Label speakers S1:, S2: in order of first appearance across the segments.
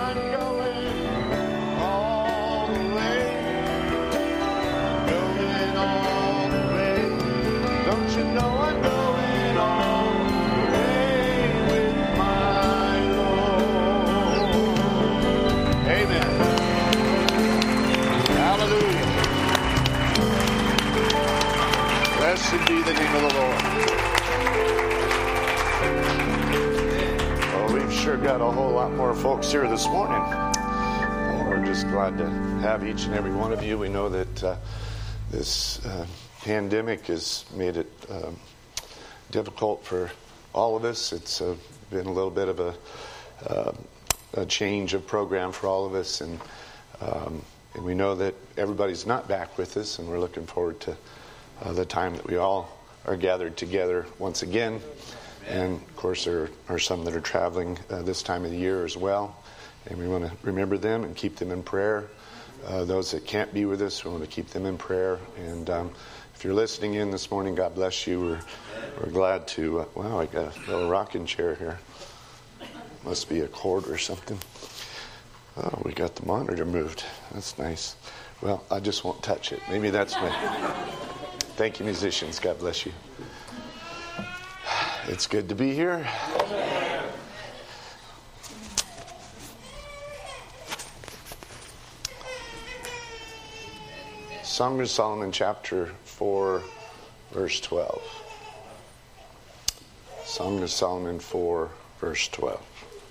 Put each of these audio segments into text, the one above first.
S1: I'm going all the way. Going all the way. Don't you know I'm going all the way with my Lord. Amen. Hallelujah. Blessed be the name of the Lord. Well, we've sure got a whole lot more folks here this morning. We're just glad to have each and every one of you. We know that this pandemic has made it difficult for all of us. It's been a little bit of a change of program for all of us, and we know that everybody's not back with us, and we're looking forward to the time that we all are gathered together once again. And of course there are some that are traveling this time of the year as well, and we want to remember them and keep them in prayer. Those that can't be with us, we want to keep them in prayer. And if you're listening in this morning, God bless you. We're glad to wow, I got a little rocking chair here. Must be a cord or something. Oh, we got the monitor moved. That's nice. Well, I just won't touch it. Maybe that's my... Thank you, musicians. God bless you. It's good to be here. Song of Solomon, chapter 4, verse 12. Song of Solomon 4, verse 12.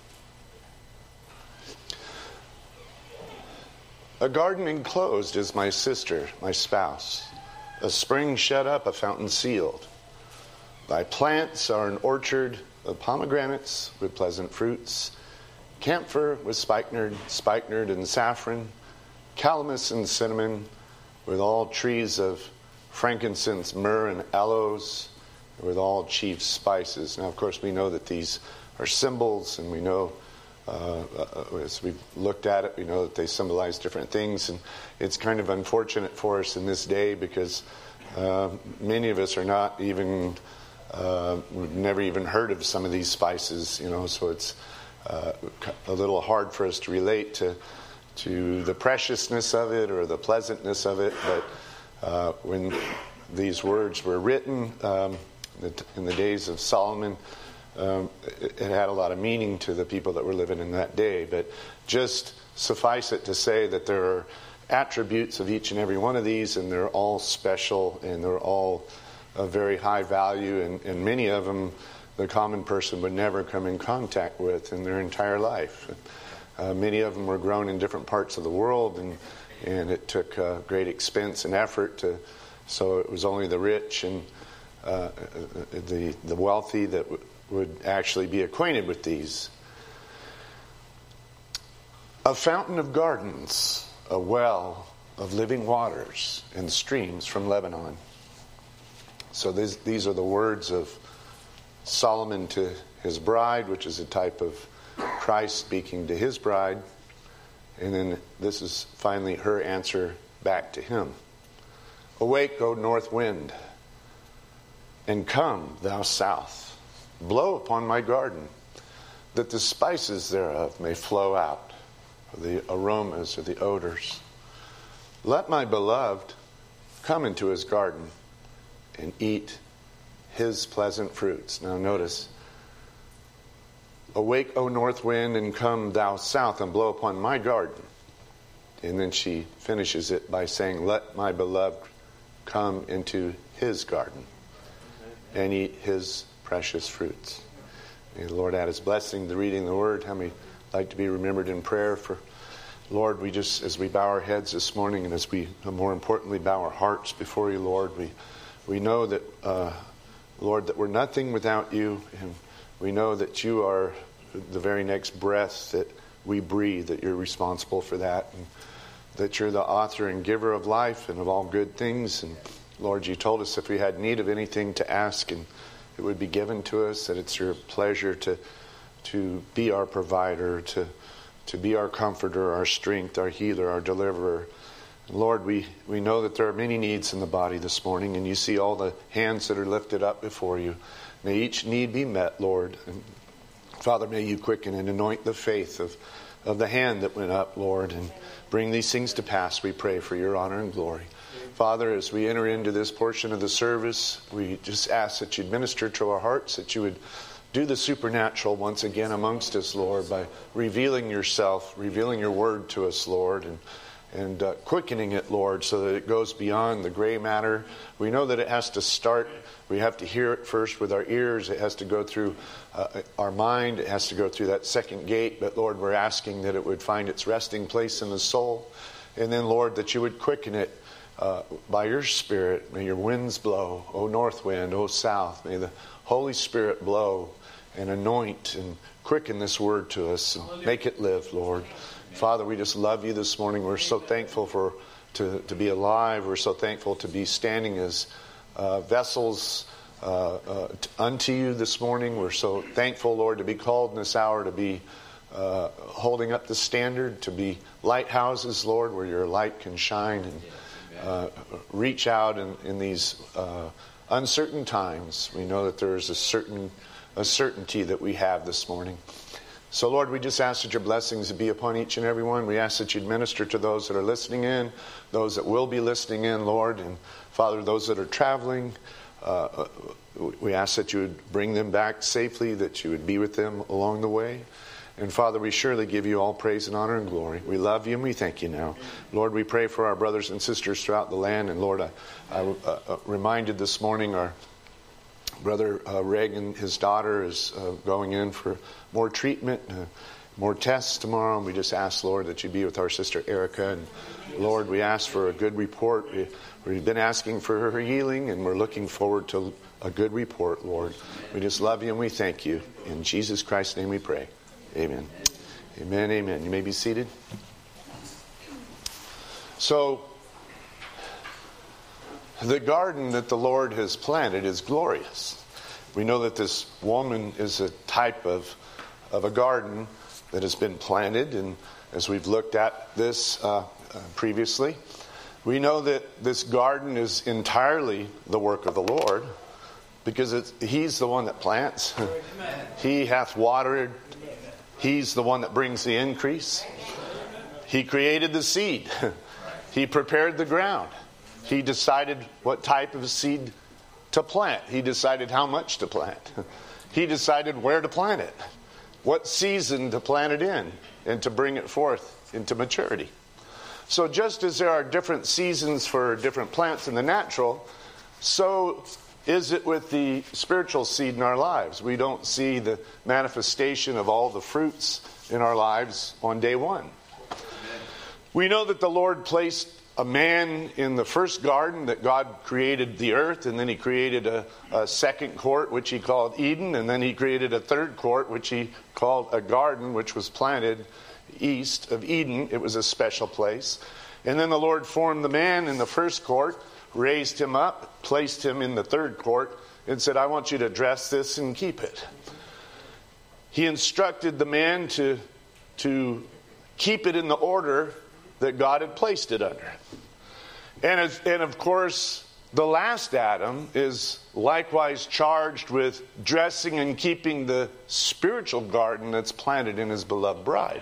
S1: A garden enclosed is my sister, my spouse. A spring shut up, a fountain sealed. Thy plants are an orchard of pomegranates with pleasant fruits, camphor with spikenard and saffron, calamus and cinnamon, with all trees of frankincense, myrrh, and aloes, with all chief spices. Now, of course, we know that these are symbols, and we know, as we've looked at it, we know that they symbolize different things, and it's kind of unfortunate for us in this day because many of us are not even, we've never even heard of some of these spices, so it's a little hard for us to relate to the preciousness of it or the pleasantness of it. But when these words were written in the days of Solomon, it had a lot of meaning to the people that were living in that day. But just suffice it to say that there are attributes of each and every one of these, and they're all special, and they're all of very high value, and many of them the common person would never come in contact with in their entire life. Many of them were grown in different parts of the world, and it took great expense and effort so it was only the rich and the wealthy that would actually be acquainted with these. A fountain of gardens, a well of living waters and streams from Lebanon. So these are the words of Solomon to his bride, which is a type of Christ speaking to his bride. And then this is finally her answer back to him. Awake, O north wind, and come, thou south. Blow upon my garden, that the spices thereof may flow out, the aromas or the odors. Let my beloved come into his garden and eat his pleasant fruits. Now notice, awake, O north wind, and come thou south, and blow upon my garden. And then she finishes it by saying, let my beloved come into his garden and eat his precious fruits. May the Lord add his blessing to reading the word. How many like to be remembered in prayer for Lord? We just, as we bow our heads this morning, and as we more importantly bow our hearts before you, Lord, we know that Lord, that we're nothing without you, and we know that you are the very next breath that we breathe, that you're responsible for that, and that you're the author and giver of life and of all good things. And Lord, you told us if we had need of anything to ask, and it would be given to us, that it's your pleasure to be our provider, to be our comforter, our strength, our healer, our deliverer. And Lord, we know that there are many needs in the body this morning, and you see all the hands that are lifted up before you. May each need be met, Lord. And Father, may you quicken and anoint the faith of the hand that went up, Lord, and bring these things to pass, we pray, for your honor and glory. Father, as we enter into this portion of the service, we just ask that you'd minister to our hearts, that you would do the supernatural once again amongst us, Lord, by revealing yourself, revealing your word to us, Lord, and quickening it, Lord, so that it goes beyond the gray matter. We know that it has to start. We have to hear it first with our ears. It has to go through our mind. It has to go through that second gate. But, Lord, we're asking that it would find its resting place in the soul. And then, Lord, that you would quicken it by your Spirit. May your winds blow, O north wind, O south. May the Holy Spirit blow and anoint and quicken this word to us and make it live, Lord. Father, we just love you this morning. We're so thankful to be alive. We're so thankful to be standing as vessels unto you this morning. We're so thankful, Lord, to be called in this hour to be holding up the standard, to be lighthouses, Lord, where your light can shine and reach out in these uncertain times. We know that there is a certainty that we have this morning. So, Lord, we just ask that your blessings be upon each and every one. We ask that you'd minister to those that are listening in, those that will be listening in, Lord. And, Father, those that are traveling, we ask that you would bring them back safely, that you would be with them along the way. And, Father, we surely give you all praise and honor and glory. We love you and we thank you now. Lord, we pray for our brothers and sisters throughout the land. And, Lord, I reminded this morning our brother Reagan, his daughter, is going in for more treatment, more tests tomorrow. And we just ask, Lord, that you be with our sister Erica. And, Lord, we ask for a good report. We've been asking for her healing, and we're looking forward to a good report, Lord. We just love you and we thank you. In Jesus Christ's name we pray. Amen. Amen, amen. You may be seated. So, the garden that the Lord has planted is glorious. We know that this woman is a type of a garden that has been planted. And as we've looked at this previously, we know that this garden is entirely the work of the Lord, because He's the one that plants. He hath watered. He's the one that brings the increase. He created the seed. He prepared the ground. He decided what type of seed to plant. He decided how much to plant. He decided where to plant it, what season to plant it in, and to bring it forth into maturity. So just as there are different seasons for different plants in the natural, so is it with the spiritual seed in our lives. We don't see the manifestation of all the fruits in our lives on day one. We know that the Lord placed a man in the first garden, that God created the earth, and then He created a second court, which He called Eden, and then He created a third court, which He called a garden, which was planted east of Eden. It was a special place. And then the Lord formed the man in the first court, raised him up, placed him in the third court, and said, I want you to dress this and keep it. He instructed the man to keep it in the order that God had placed it under. And of course, the last Adam is likewise charged with dressing and keeping the spiritual garden that's planted in his beloved bride.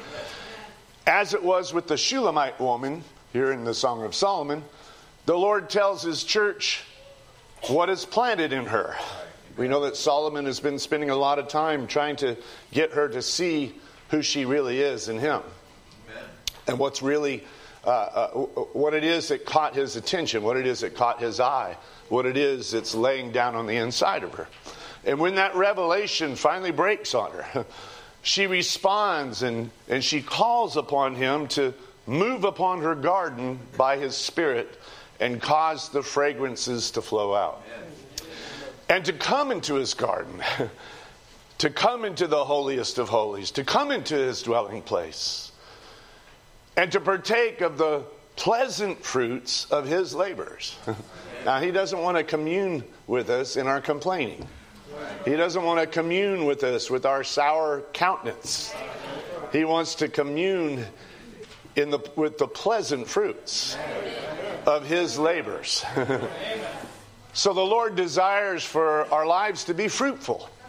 S1: As it was with the Shulamite woman, here in the Song of Solomon, the Lord tells His church what is planted in her. We know that Solomon has been spending a lot of time trying to get her to see who she really is in Him. And what's really, what it is that caught his attention, what it is that caught his eye, what it is that's laying down on the inside of her. And when that revelation finally breaks on her, she responds and she calls upon Him to move upon her garden by His Spirit and cause the fragrances to flow out. And to come into His garden, to come into the holiest of holies, to come into His dwelling place, and to partake of the pleasant fruits of His labors. Now, He doesn't want to commune with us in our complaining. He doesn't want to commune with us with our sour countenance. He wants to commune with the pleasant fruits of His labors. So the Lord desires for our lives to be fruitful.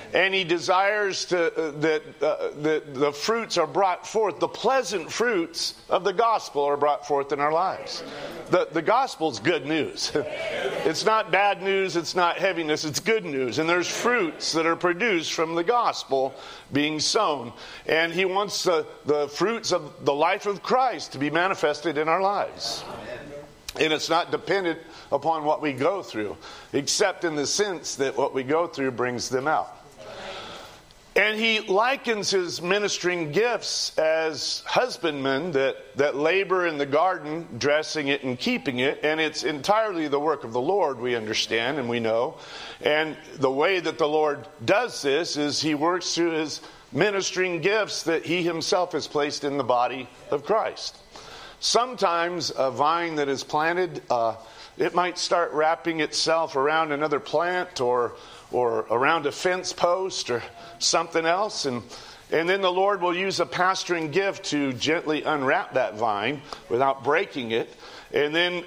S1: And he desires that the fruits are brought forth. The pleasant fruits of the gospel are brought forth in our lives. The gospel's good news. It's not bad news. It's not heaviness. It's good news. And there's fruits that are produced from the gospel being sown. And he wants the fruits of the life of Christ to be manifested in our lives. And it's not dependent upon what we go through, except in the sense that what we go through brings them out. And he likens his ministering gifts as husbandmen that labor in the garden, dressing it and keeping it. And it's entirely the work of the Lord, we understand and we know. And the way that the Lord does this is he works through his ministering gifts that he himself has placed in the body of Christ. Sometimes a vine that is planted, it might start wrapping itself around another plant or around a fence post or something else. And then the Lord will use a pastoring gift to gently unwrap that vine without breaking it. And then,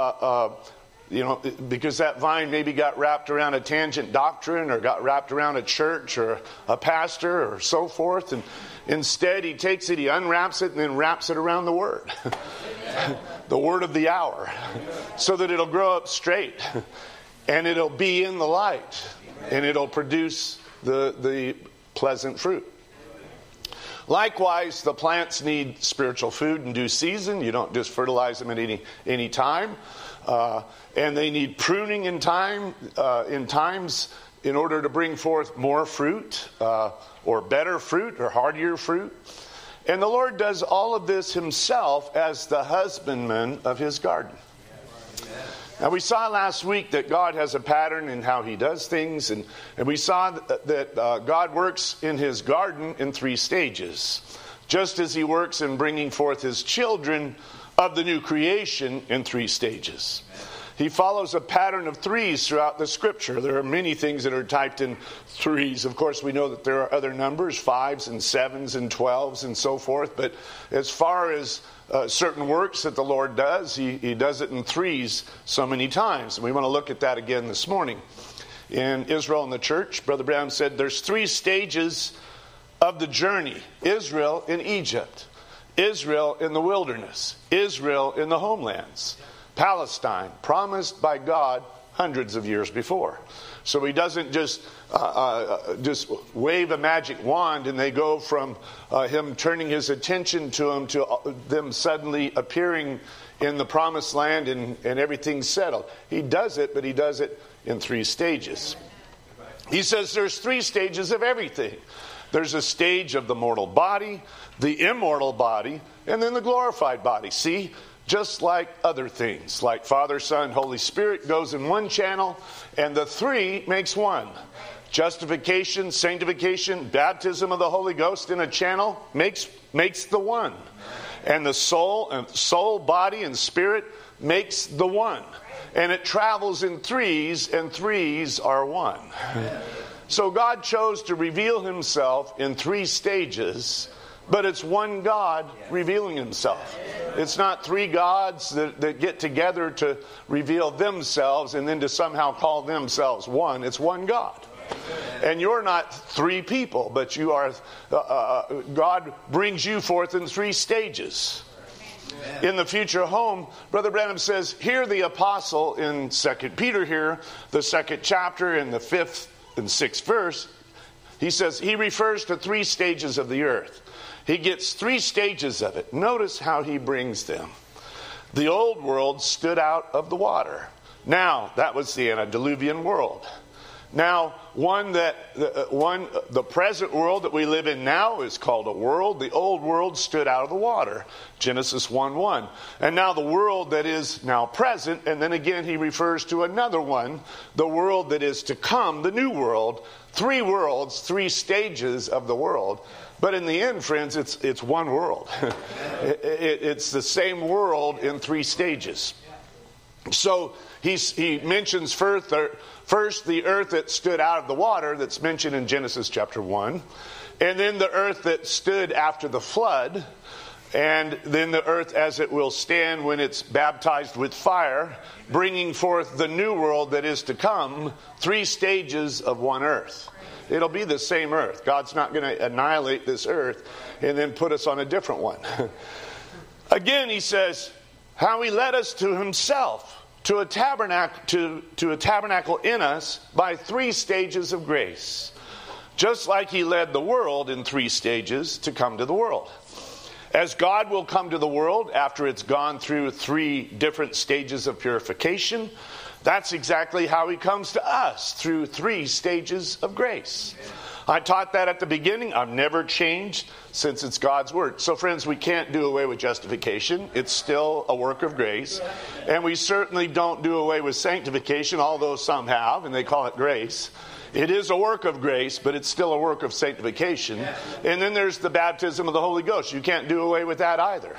S1: because that vine maybe got wrapped around a tangent doctrine or got wrapped around a church or a pastor or so forth. And instead, he takes it, he unwraps it, and then wraps it around the Word. The Word of the hour. So that it'll grow up straight. And it'll be in the light. And it'll produce the pleasant fruit. Likewise, the plants need spiritual food in due season. You don't just fertilize them at any time. And they need pruning in times in order to bring forth more fruit, or better fruit, or heartier fruit. And the Lord does all of this himself as the husbandman of his garden. Now, we saw last week that God has a pattern in how he does things. And we saw that God works in his garden in 3 stages. Just as he works in bringing forth his children of the new creation in 3 stages. He follows a pattern of 3s throughout the Scripture. There are many things that are typed in 3s. Of course, we know that there are other numbers, 5s and 7s and 12s and so forth. But as far as certain works that the Lord does, he does it in 3s so many times. And we want to look at that again this morning. In Israel and the church, Brother Branham said there's 3 stages of the journey. Israel in Egypt. Israel in the wilderness. Israel in the homelands. Palestine, promised by God hundreds of years before. So he doesn't just wave a magic wand and they go from him turning his attention to him to them suddenly appearing in the promised land and everything's settled. He does it, but he does it in 3 stages. He says there's 3 stages of everything. There's a stage of the mortal body, the immortal body, and then the glorified body. See? Just like other things, like Father, Son, Holy Spirit goes in one channel, and the 3 makes one. Justification, sanctification, baptism of the Holy Ghost in a channel makes the one. And the soul, body, and spirit makes the one. And it travels in 3s, and 3s are one. So God chose to reveal himself in 3 stages, but it's one God revealing himself. It's not 3 gods that get together to reveal themselves and then to somehow call themselves one. It's one God. And you're not 3 people, but you are. God brings you forth in 3 stages. In the future home, Brother Branham says, here the apostle in 2 Peter here, the 2nd chapter in the 5th and 6th verse, he says, he refers to 3 stages of the earth. He gets 3 stages of it. Notice how he brings them. The old world stood out of the water. Now, that was the antediluvian world. Now, the present world that we live in now is called a world. The old world stood out of the water. Genesis 1:1. And now the world that is now present, and then again he refers to another one, the world that is to come, the new world. 3 worlds, 3 stages of the world. But in the end, friends, it's one world. It's the same world in 3 stages. So he mentions first the earth that stood out of the water that's mentioned in Genesis chapter 1. And then the earth that stood after the flood. And then the earth as it will stand when it's baptized with fire, bringing forth the new world that is to come, 3 stages of one earth. It'll be the same earth. God's not going to annihilate this earth and then put us on a different one. Again, he says, how he led us to himself, to a tabernacle in us by 3 stages of grace. Just like he led the world in 3 stages to come to the world. As God will come to the world after it's gone through 3 different stages of purification, that's exactly how he comes to us, through 3 stages of grace. I taught that at the beginning. I've never changed since it's God's word. So friends, we can't do away with justification. It's still a work of grace. And we certainly don't do away with sanctification, although some have, and they call it grace. It is a work of grace, but it's still a work of sanctification. And then there's the baptism of the Holy Ghost. You can't do away with that either.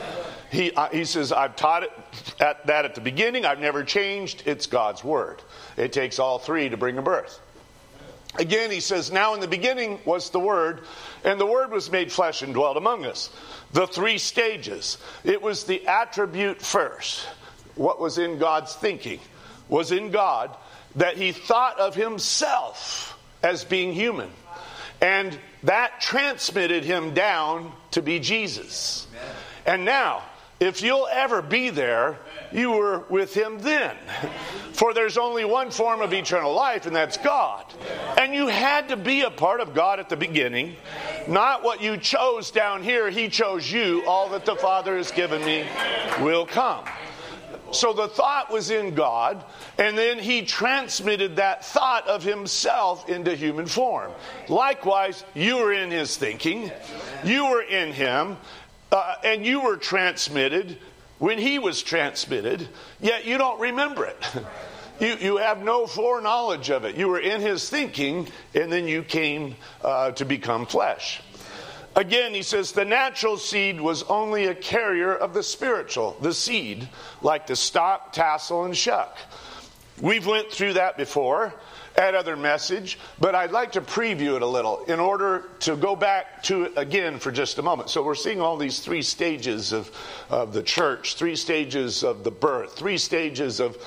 S1: He says, I've taught it at the beginning. I've never changed. It's God's word. It takes all 3 to bring a birth. Again, he says, now in the beginning was the Word, and the Word was made flesh and dwelt among us. The 3 stages. It was the attribute first. What was in God's thinking was in God, that he thought of himself as being human. And that transmitted him down to be Jesus. Amen. And now, if you'll ever be there, you were with him then. For there's only one form of eternal life, and that's God. And you had to be a part of God at the beginning. Not what you chose down here. He chose you. All that the Father has given me will come. So the thought was in God, and then he transmitted that thought of himself into human form. Likewise, you were in his thinking, you were in him, and you were transmitted when he was transmitted, yet you don't remember it. You have no foreknowledge of it. You were in his thinking, and then you came to become flesh. Again, he says, the natural seed was only a carrier of the spiritual, the seed, like the stalk, tassel, and shuck. We've went through that before at other message, but I'd like to preview it a little in order to go back to it again for just a moment. So we're seeing all these 3 stages of the church, 3 stages of the birth, 3 stages of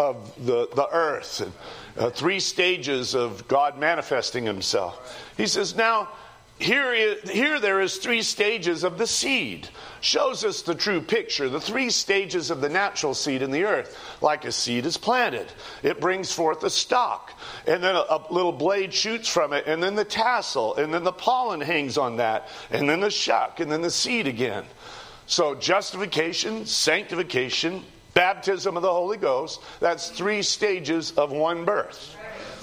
S1: the earth, and 3 stages of God manifesting himself. He says, now, Here there is 3 stages of the seed. Shows us the true picture. The 3 stages of the natural seed in the earth. Like a seed is planted. It brings forth a stalk. And then a little blade shoots from it. And then the tassel. And then the pollen hangs on that. And then the shuck. And then the seed again. So justification, sanctification, baptism of the Holy Ghost. That's 3 stages of one birth.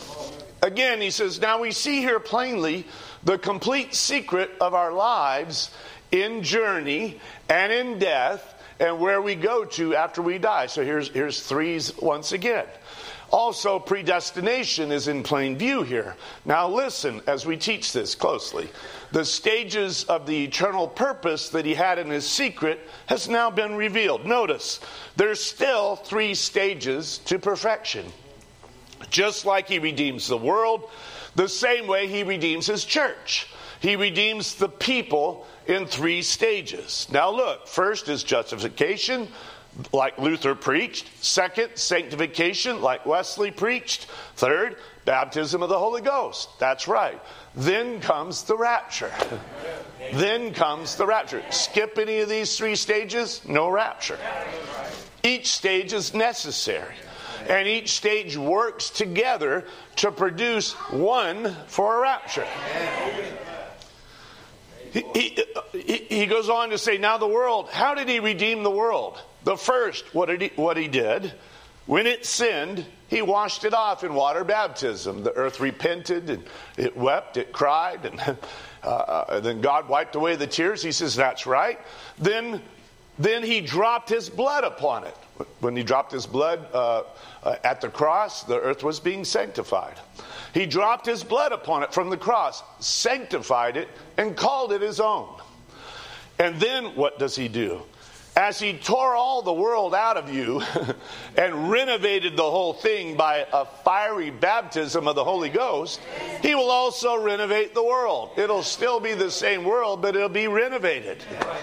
S1: Again, he says, now we see here plainly the complete secret of our lives in journey and in death and where we go to after we die. So here's 3s once again. Also, predestination is in plain view here. Now listen as we teach this closely. The stages of the eternal purpose that he had in his secret has now been revealed. Notice, there's still 3 stages to perfection. Just like he redeems the world, the same way he redeems his church. He redeems the people in 3 stages. Now look, first is justification, like Luther preached. Second, sanctification, like Wesley preached. Third, baptism of the Holy Ghost. That's right. Then comes the rapture. Then comes the rapture. Skip any of these 3 stages, no rapture. Each stage is necessary. And each stage works together to produce one for a rapture. He goes on to say, now the world, how did he redeem the world? The first, what he did, when it sinned, he washed it off in water baptism. The earth repented, and it wept, it cried, and then God wiped away the tears. He says, that's right. Then he dropped his blood upon it. When he dropped his blood at the cross, the earth was being sanctified. He dropped his blood upon it from the cross, sanctified it, and called it his own. And then what does he do? As he tore all the world out of you and renovated the whole thing by a fiery baptism of the Holy Ghost, he will also renovate the world. It'll still be the same world, but it'll be renovated.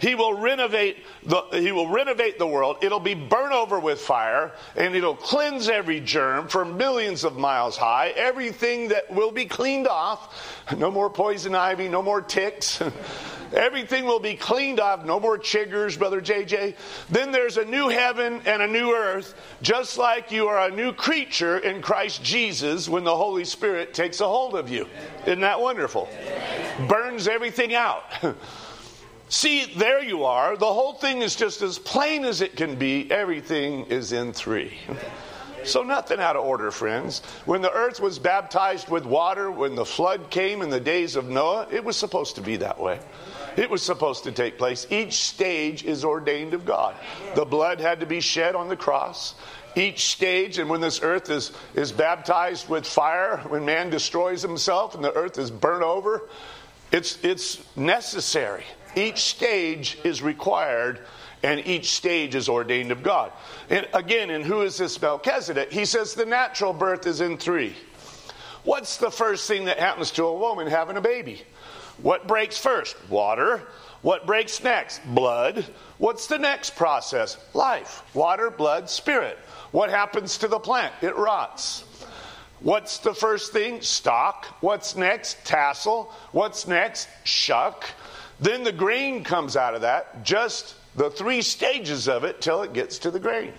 S1: He will renovate the world. It'll be burnt over with fire, and it'll cleanse every germ for millions of miles high. Everything that will be cleaned off. No more poison ivy, no more ticks. Everything will be cleaned off. No more chiggers, Brother JJ. Then there's a new heaven and a new earth, just like you are a new creature in Christ Jesus when the Holy Spirit takes a hold of you. Isn't that wonderful? Burns everything out. See, there you are. The whole thing is just as plain as it can be. Everything is in 3. So nothing out of order, friends. When the earth was baptized with water, when the flood came in the days of Noah, it was supposed to be that way. It was supposed to take place. Each stage is ordained of God. The blood had to be shed on the cross. Each stage, and when this earth is baptized with fire, when man destroys himself and the earth is burnt over, it's necessary. Each stage is required, and each stage is ordained of God. And again, and who is this Melchizedek? He says the natural birth is in 3. What's the first thing that happens to a woman having a baby? What breaks first? Water. What breaks next? Blood. What's the next process? Life. Water, blood, spirit. What happens to the plant? It rots. What's the first thing? Stalk. What's next? Tassel. What's next? Shuck. Then the grain comes out of that. Just the 3 stages of it till it gets to the grain.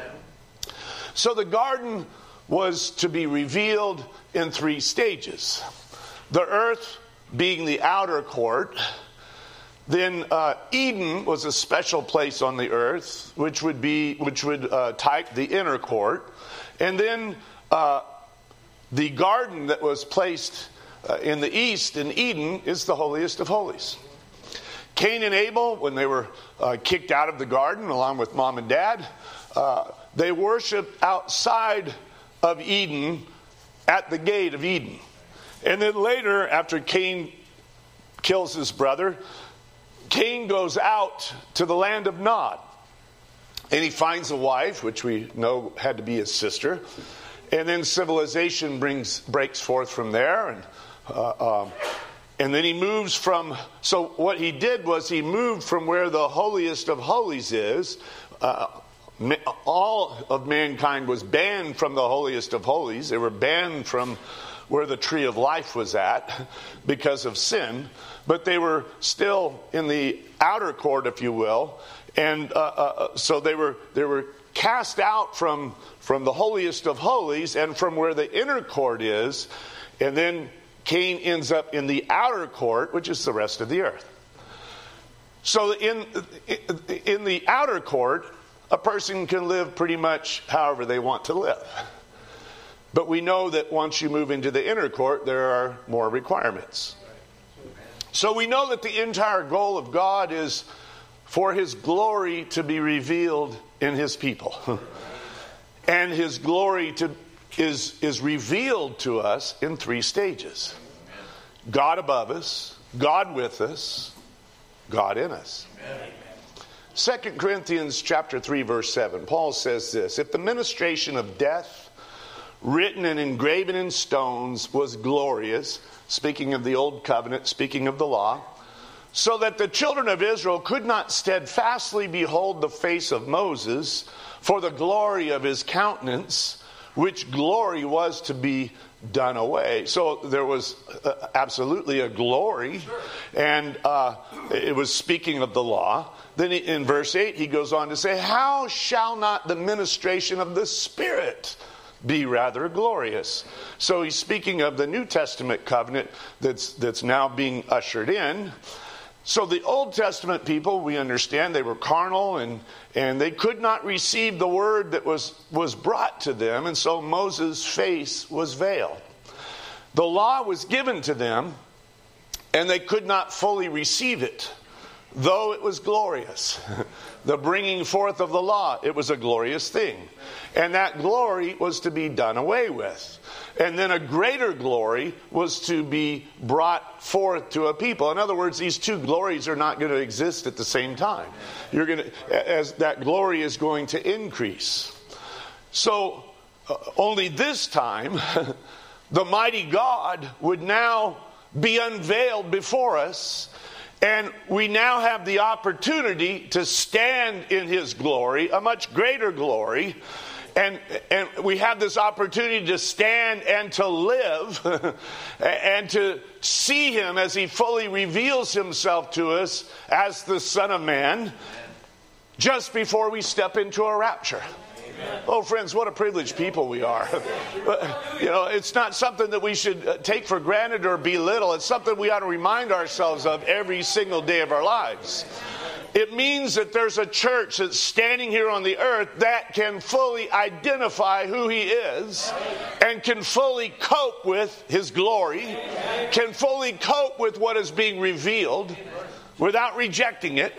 S1: So the garden was to be revealed in 3 stages. The earth being the outer court. Then Eden was a special place on the earth, which would type the inner court. And then the garden that was placed in the east in Eden is the holiest of holies. Cain and Abel, when they were kicked out of the garden along with mom and dad, they worshiped outside of Eden at the gate of Eden. And then later, after Cain kills his brother, Cain goes out to the land of Nod. And he finds a wife, which we know had to be his sister. And then civilization breaks forth from there. And then he moves from... So what he did was he moved from where the holiest of holies is. All of mankind was banned from the holiest of holies. They were banned from where the tree of life was at because of sin, but they were still in the outer court, if you will, and so they were cast out from the holiest of holies and from where the inner court is, and then Cain ends up in the outer court, which is the rest of the earth. So in the outer court, a person can live pretty much however they want to live. But we know that once you move into the inner court, there are more requirements. So we know that the entire goal of God is for His glory to be revealed in His people. And His glory is revealed to us in 3 stages. God above us, God with us, God in us. 2 Corinthians chapter 3, verse 7, Paul says this: if the ministration of death, written and engraven in stones, was glorious, speaking of the old covenant, speaking of the law, so that the children of Israel could not steadfastly behold the face of Moses for the glory of his countenance, which glory was to be done away. So there was absolutely a glory, and it was speaking of the law. Then in verse 8 he goes on to say, how shall not the ministration of the Spirit be rather glorious? So he's speaking of the New Testament covenant that's now being ushered in. So the Old Testament people, we understand, they were carnal and they could not receive the word that was brought to them, and so Moses' face was veiled. The law was given to them, and they could not fully receive it, though it was glorious. The bringing forth of the law, it was a glorious thing. And that glory was to be done away with. And then a greater glory was to be brought forth to a people. In other words, these 2 glories are not going to exist at the same time. As that glory is going to increase. So only this time, the mighty God would now be unveiled before us. And we now have the opportunity to stand in his glory, a much greater glory. And we have this opportunity to stand and to live and to see him as he fully reveals himself to us as the Son of Man just before we step into a rapture. Oh, friends, what a privileged people we are. It's not something that we should take for granted or belittle. It's something we ought to remind ourselves of every single day of our lives. It means that there's a church that's standing here on the earth that can fully identify who he is and can fully cope with his glory, can fully cope with what is being revealed without rejecting it.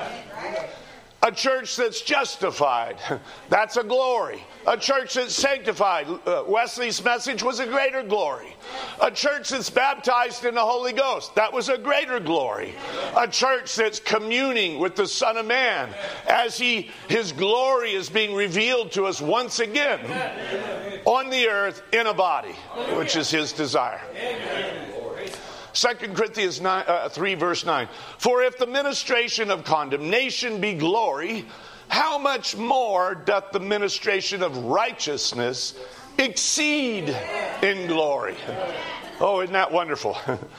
S1: A church that's justified, that's a glory. A church that's sanctified, Wesley's message was a greater glory. A church that's baptized in the Holy Ghost, that was a greater glory. A church that's communing with the Son of Man as his glory is being revealed to us once again on the earth in a body, which is his desire. 2 Corinthians 3 verse 9. For if the ministration of condemnation be glory, how much more doth the ministration of righteousness exceed in glory? Oh, isn't that wonderful?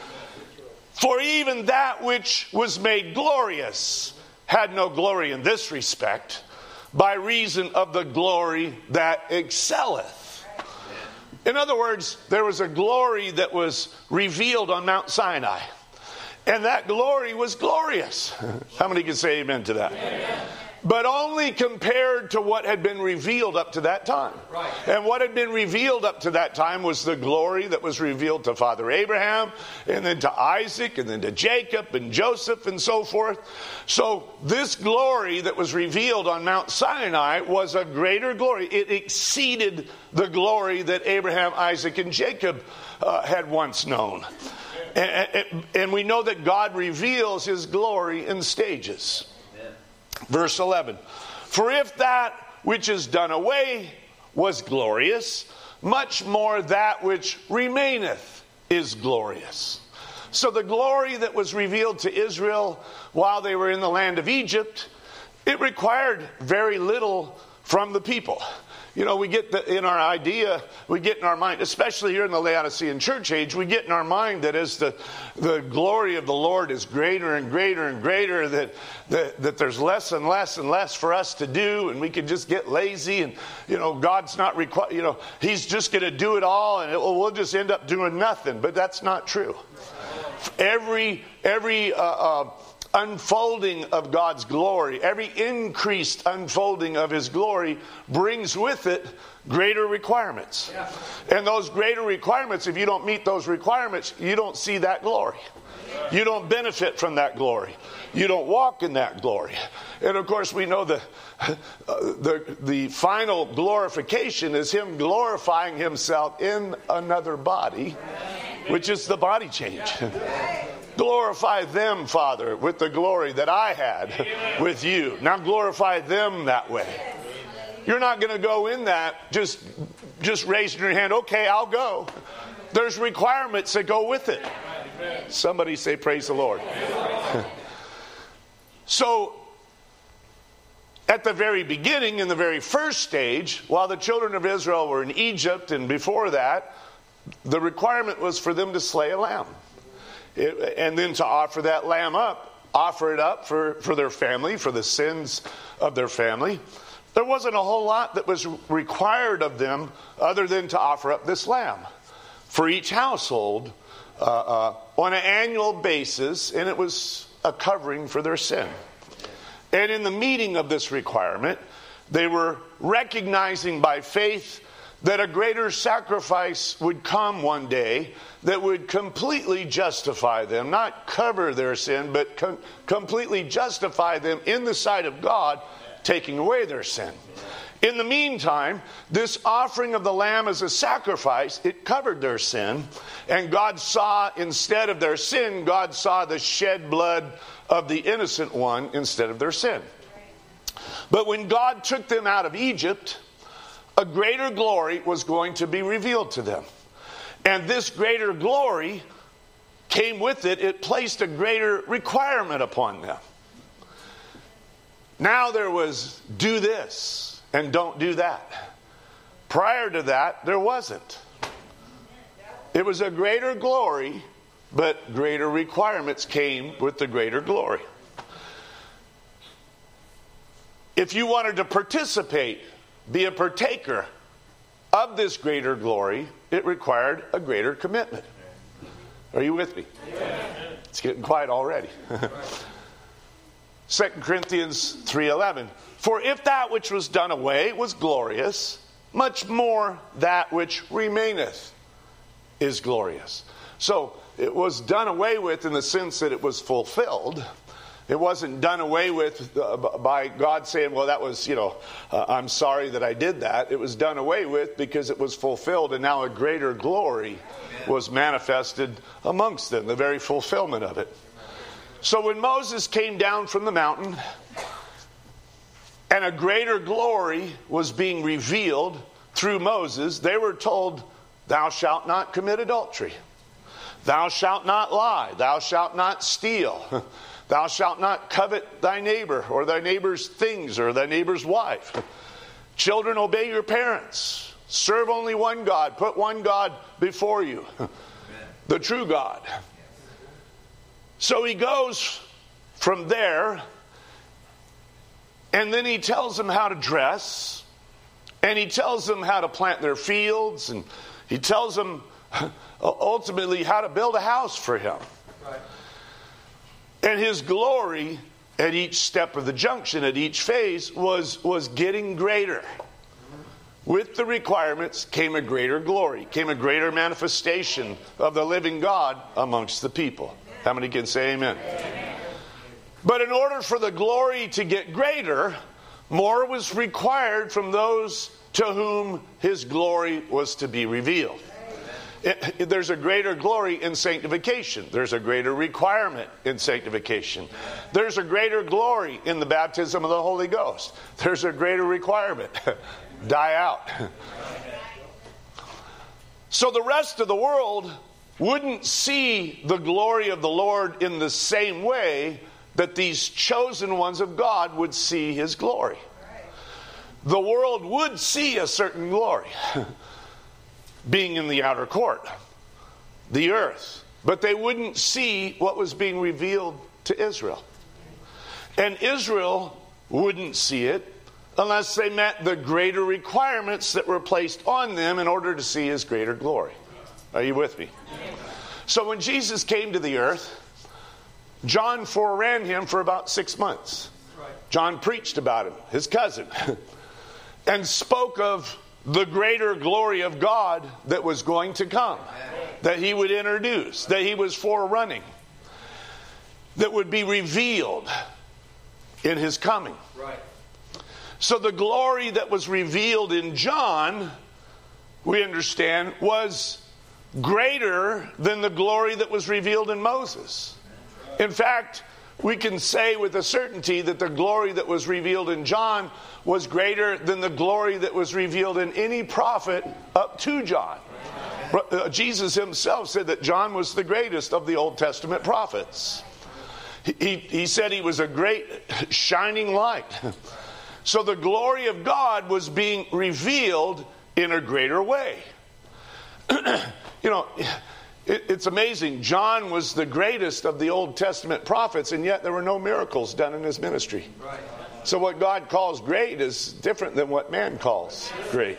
S1: For even that which was made glorious had no glory in this respect, by reason of the glory that excelleth. In other words, there was a glory that was revealed on Mount Sinai. And that glory was glorious. How many can say amen to that? Amen. But only compared to what had been revealed up to that time. Right. And what had been revealed up to that time was the glory that was revealed to Father Abraham, and then to Isaac, and then to Jacob, and Joseph, and so forth. So this glory that was revealed on Mount Sinai was a greater glory. It exceeded the glory that Abraham, Isaac, and Jacob had once known. And we know that God reveals his glory in stages. Verse 11, for if that which is done away was glorious, much more that which remaineth is glorious. So the glory that was revealed to Israel while they were in the land of Egypt, it required very little from the people. You know, we get in our mind, especially here in the Laodicean church age, we get in our mind that as the glory of the Lord is greater and greater and greater, that there's less and less and less for us to do, and we can just get lazy, and, God's not required, he's just going to do it all, and we'll just end up doing nothing. But that's not true. Every unfolding of God's glory, every increased unfolding of his glory brings with it greater requirements. Yeah. And those greater requirements, if you don't meet those requirements, you don't see that glory. You don't benefit from that glory. You don't walk in that glory. And of course we know the final glorification is him glorifying himself in another body, which is the body change. Glorify them, Father, with the glory that I had with you. Now glorify them that way. You're not going to go in that just raising your hand, okay, I'll go. There's requirements that go with it. Somebody say praise the Lord. So, at the very beginning, in the very first stage, while the children of Israel were in Egypt, and before that, the requirement was for them to slay a lamb. And then to offer that lamb up, offer it up for their family, for the sins of their family. There wasn't a whole lot that was required of them other than to offer up this lamb for each household on an annual basis, and it was a covering for their sin. And in the meeting of this requirement, they were recognizing by faith that a greater sacrifice would come one day that would completely justify them, not cover their sin, but completely justify them in the sight of God, taking away their sin. In the meantime, this offering of the lamb as a sacrifice, it covered their sin, and God saw, instead of their sin, God saw the shed blood of the innocent one instead of their sin. But when God took them out of Egypt, a greater glory was going to be revealed to them. And this greater glory came with it, it placed a greater requirement upon them. Now there was do this and don't do that. Prior to that, there wasn't. It was a greater glory, but greater requirements came with the greater glory. If you wanted to participate, be a partaker of this greater glory, it required a greater commitment. Are you with me? Yeah. It's getting quiet already. 2 Corinthians 3:11. For if that which was done away was glorious, much more that which remaineth is glorious. So it was done away with in the sense that it was fulfilled. It wasn't done away with by God saying, well, that was, I'm sorry that I did that. It was done away with because it was fulfilled, and now a greater glory was manifested amongst them, the very fulfillment of it. So when Moses came down from the mountain and a greater glory was being revealed through Moses, they were told, thou shalt not commit adultery. Thou shalt not lie. Thou shalt not steal. Thou shalt not covet thy neighbor or thy neighbor's things or thy neighbor's wife. Children, obey your parents. Serve only one God. Put one God before you, the true God. So he goes from there, and then he tells them how to dress, and he tells them how to plant their fields, and he tells them ultimately how to build a house for him. Right. And his glory at each step of the junction, at each phase, was getting greater. With the requirements came a greater glory, came a greater manifestation of the living God amongst the people. How many can say amen? Amen. But in order for the glory to get greater, more was required from those to whom his glory was to be revealed. There's a greater glory in sanctification. There's a greater requirement in sanctification. There's a greater glory in the baptism of the Holy Ghost. There's a greater requirement. Die out. So the rest of the world wouldn't see the glory of the Lord in the same way that these chosen ones of God would see his glory. The world would see a certain glory being in the outer court, the earth, but they wouldn't see what was being revealed to Israel. And Israel wouldn't see it unless they met the greater requirements that were placed on them in order to see his greater glory. Are you with me? So when Jesus came to the earth, John foreran him for about 6 months. John preached about him, his cousin, and spoke of the greater glory of God that was going to come, that he would introduce, that he was forerunning, that would be revealed in his coming. Right. So the glory that was revealed in John, we understand, was greater than the glory that was revealed in Moses. In fact, we can say with a certainty that the glory that was revealed in John was greater than the glory that was revealed in any prophet up to John. Jesus himself said that John was the greatest of the Old Testament prophets. He said he was a great shining light. So the glory of God was being revealed in a greater way. It's amazing. John was the greatest of the Old Testament prophets, and yet there were no miracles done in his ministry. Right. So what God calls great is different than what man calls great.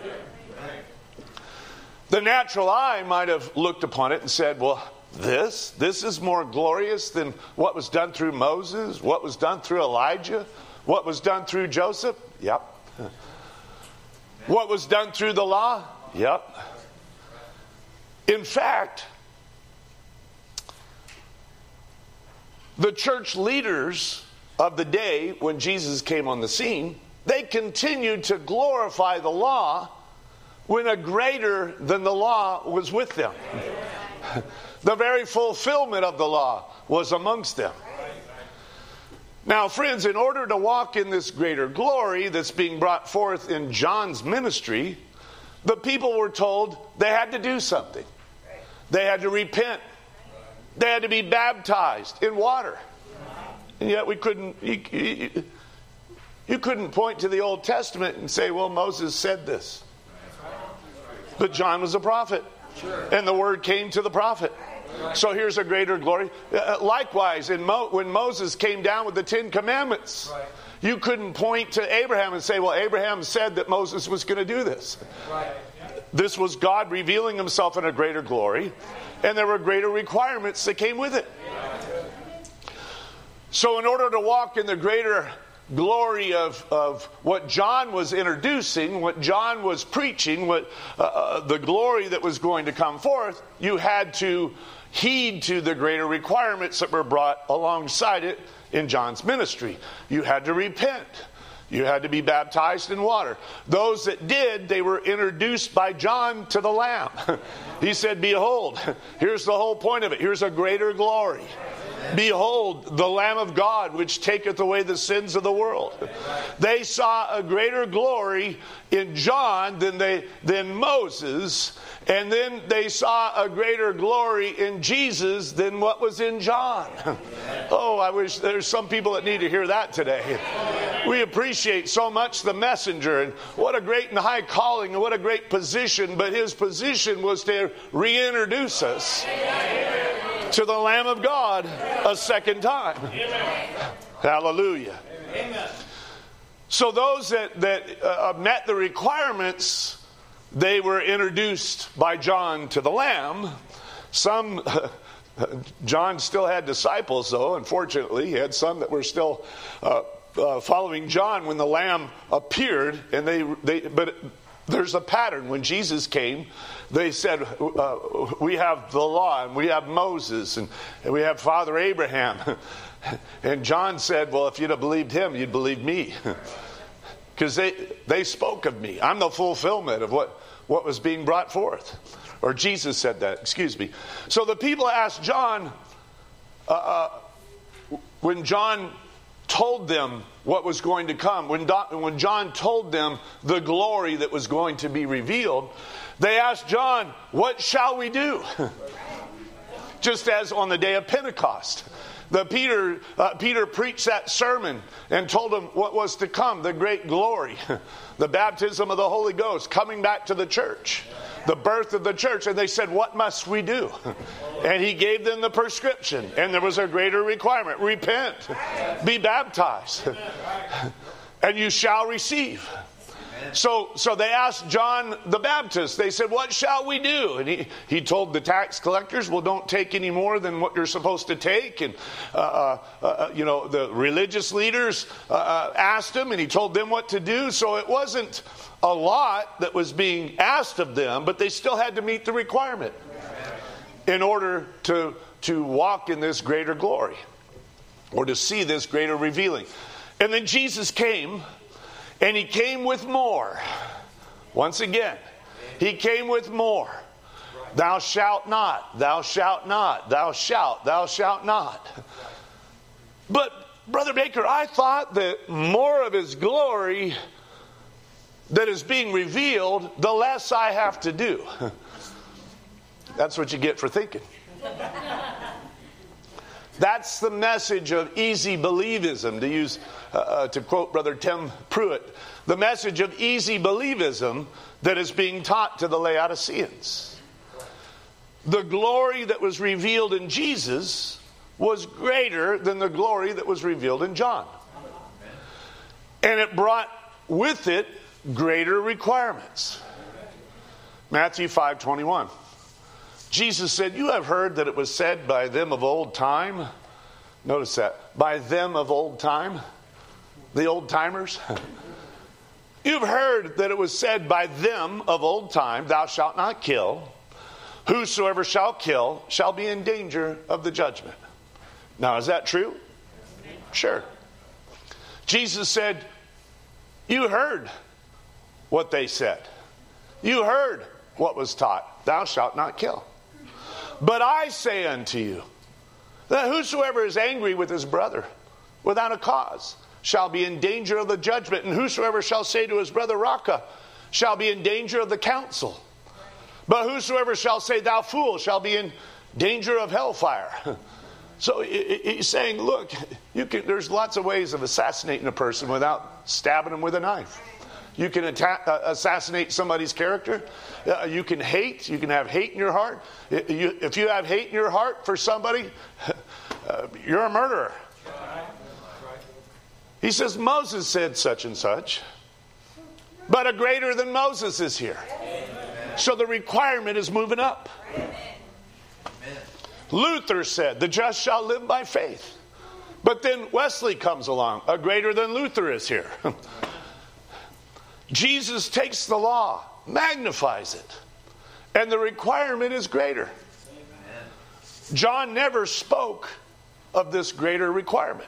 S1: The natural eye might have looked upon it and said, well, this is more glorious than what was done through Moses, what was done through Elijah, what was done through Joseph. Yep. What was done through the law. Yep. In fact, the church leaders of the day when Jesus came on the scene, they continued to glorify the law when a greater than the law was with them. The very fulfillment of the law was amongst them. Now, friends, in order to walk in this greater glory that's being brought forth in John's ministry, the people were told they had to do something. They had to repent. They had to be baptized in water. And yet we couldn't, you couldn't point to the Old Testament and say, well, Moses said this. But John was a prophet. And the word came to the prophet. So here's a greater glory. Likewise, when Moses came down with the 10 Commandments, you couldn't point to Abraham and say, well, Abraham said that Moses was going to do this. This was God revealing himself in a greater glory, and there were greater requirements that came with it. So in order to walk in the greater glory of what John was introducing, what John was preaching, what the glory that was going to come forth, you had to heed to the greater requirements that were brought alongside it in John's ministry. You had to repent. You had to be baptized in water. Those that did, they were introduced by John to the Lamb. He said, behold, here's the whole point of it. Here's a greater glory. Behold, the Lamb of God, which taketh away the sins of the world. They saw a greater glory in John than Moses, and then they saw a greater glory in Jesus than what was in John. Oh, I wish there's some people that need to hear that today. We appreciate so much the messenger, and what a great and high calling, and what a great position, but his position was to reintroduce us to the Lamb of God a second time. Amen. Hallelujah. Amen. So those that met the requirements, they were introduced by John to the Lamb. Some, John still had disciples, though. Unfortunately, he had some that were still following John when the Lamb appeared, and but there's a pattern. When Jesus came, they said, we have the law, and we have Moses, and we have Father Abraham. And John said, well, if you'd have believed him, you'd believe me. Because they spoke of me. I'm the fulfillment of what was being brought forth. Or Jesus said that, excuse me. So the people asked John, when John told them what was going to come, when John told them the glory that was going to be revealed, they asked John, what shall we do? Just as on the day of Pentecost. Peter preached that sermon and told them what was to come, the great glory, the baptism of the Holy Ghost, coming back to the church, the birth of the church. And they said, what must we do? And he gave them the prescription. And there was a greater requirement. Repent, be baptized, and you shall receive. So they asked John the Baptist, they said, what shall we do? And he told the tax collectors, well, don't take any more than what you're supposed to take. And, the religious leaders asked him, and he told them what to do. So it wasn't a lot that was being asked of them, but they still had to meet the requirement in order to walk in this greater glory or to see this greater revealing. And then Jesus came. And he came with more. Once again, he came with more. Thou shalt not, thou shalt not, thou shalt not. But, Brother Baker, I thought that more of his glory that is being revealed, the less I have to do. That's what you get for thinking. That's the message of easy believism, to quote Brother Tim Pruitt. The message of easy believism that is being taught to the Laodiceans. The glory that was revealed in Jesus was greater than the glory that was revealed in John. And it brought with it greater requirements. Matthew 5:21. Jesus said, you have heard that it was said by them of old time. Notice that. By them of old time. The old timers. You've heard that it was said by them of old time, thou shalt not kill. Whosoever shall kill shall be in danger of the judgment. Now, is that true? Sure. Jesus said, you heard what they said. You heard what was taught. Thou shalt not kill. But I say unto you, that whosoever is angry with his brother without a cause shall be in danger of the judgment. And whosoever shall say to his brother, Raca, shall be in danger of the council. But whosoever shall say, thou fool, shall be in danger of hellfire. So he's saying, look, there's lots of ways of assassinating a person without stabbing them with a knife. You can assassinate somebody's character. You can hate. You can have hate in your heart. If you have hate in your heart for somebody, you're a murderer. He says, Moses said such and such, but a greater than Moses is here. So the requirement is moving up. Luther said, the just shall live by faith. But then Wesley comes along, a greater than Luther is here. Jesus takes the law, magnifies it, and the requirement is greater. John never spoke of this greater requirement.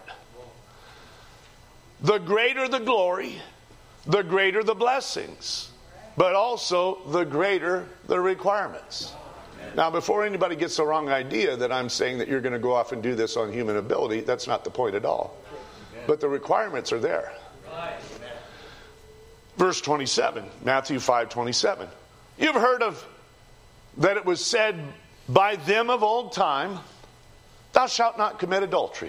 S1: The greater the glory, the greater the blessings, but also the greater the requirements. Now, before anybody gets the wrong idea that I'm saying that you're going to go off and do this on human ability, that's not the point at all. But the requirements are there. Verse 27, Matthew 5:27. You've heard of that it was said by them of old time, thou shalt not commit adultery.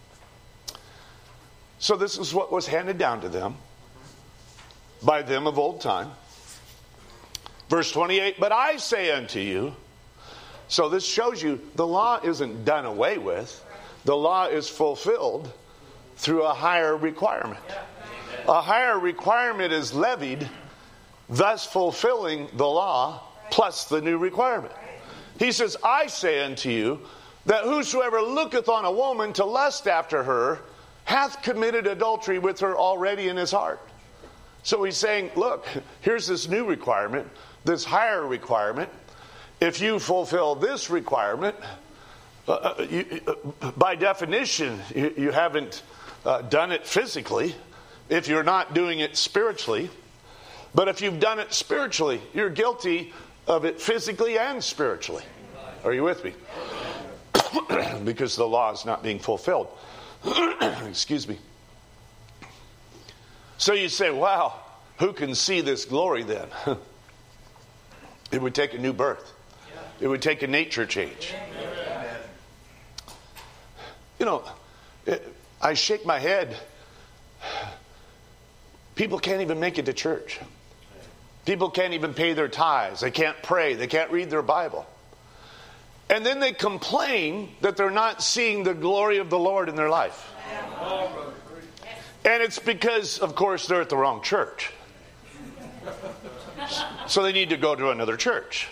S1: So this is what was handed down to them by them of old time. Verse 28, but I say unto you. So this shows you the law isn't done away with. The law is fulfilled through a higher requirement. A higher requirement is levied, thus fulfilling the law plus the new requirement. He says, I say unto you that whosoever looketh on a woman to lust after her hath committed adultery with her already in his heart. So he's saying, look, here's this new requirement, this higher requirement. If you fulfill this requirement, by definition, you haven't done it physically if you're not doing it spiritually. But if you've done it spiritually, you're guilty of it physically and spiritually. Are you with me? Because the law is not being fulfilled. Excuse me. So you say, wow, who can see this glory then? It would take a new birth. It would take a nature change. You know, I shake my head. People can't even make it to church. People can't even pay their tithes. They can't pray. They can't read their Bible. And then they complain that they're not seeing the glory of the Lord in their life. And it's because, of course, they're at the wrong church. So they need to go to another church.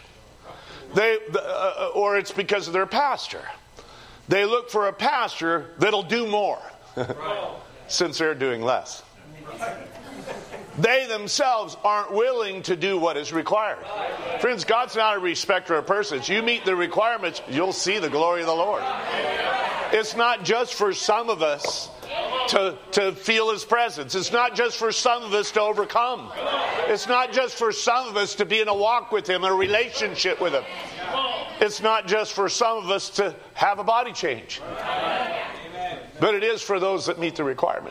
S1: Or it's because of their pastor. They look for a pastor that'll do more since they're doing less. They themselves aren't willing to do what is required. Friends, God's not a respecter of persons. You meet the requirements, you'll see the glory of the Lord. It's not just for some of us to feel His presence. It's not just for some of us to overcome. It's not just for some of us to be in a walk with Him, a relationship with Him. It's not just for some of us to have a body change. But it is for those that meet the requirement.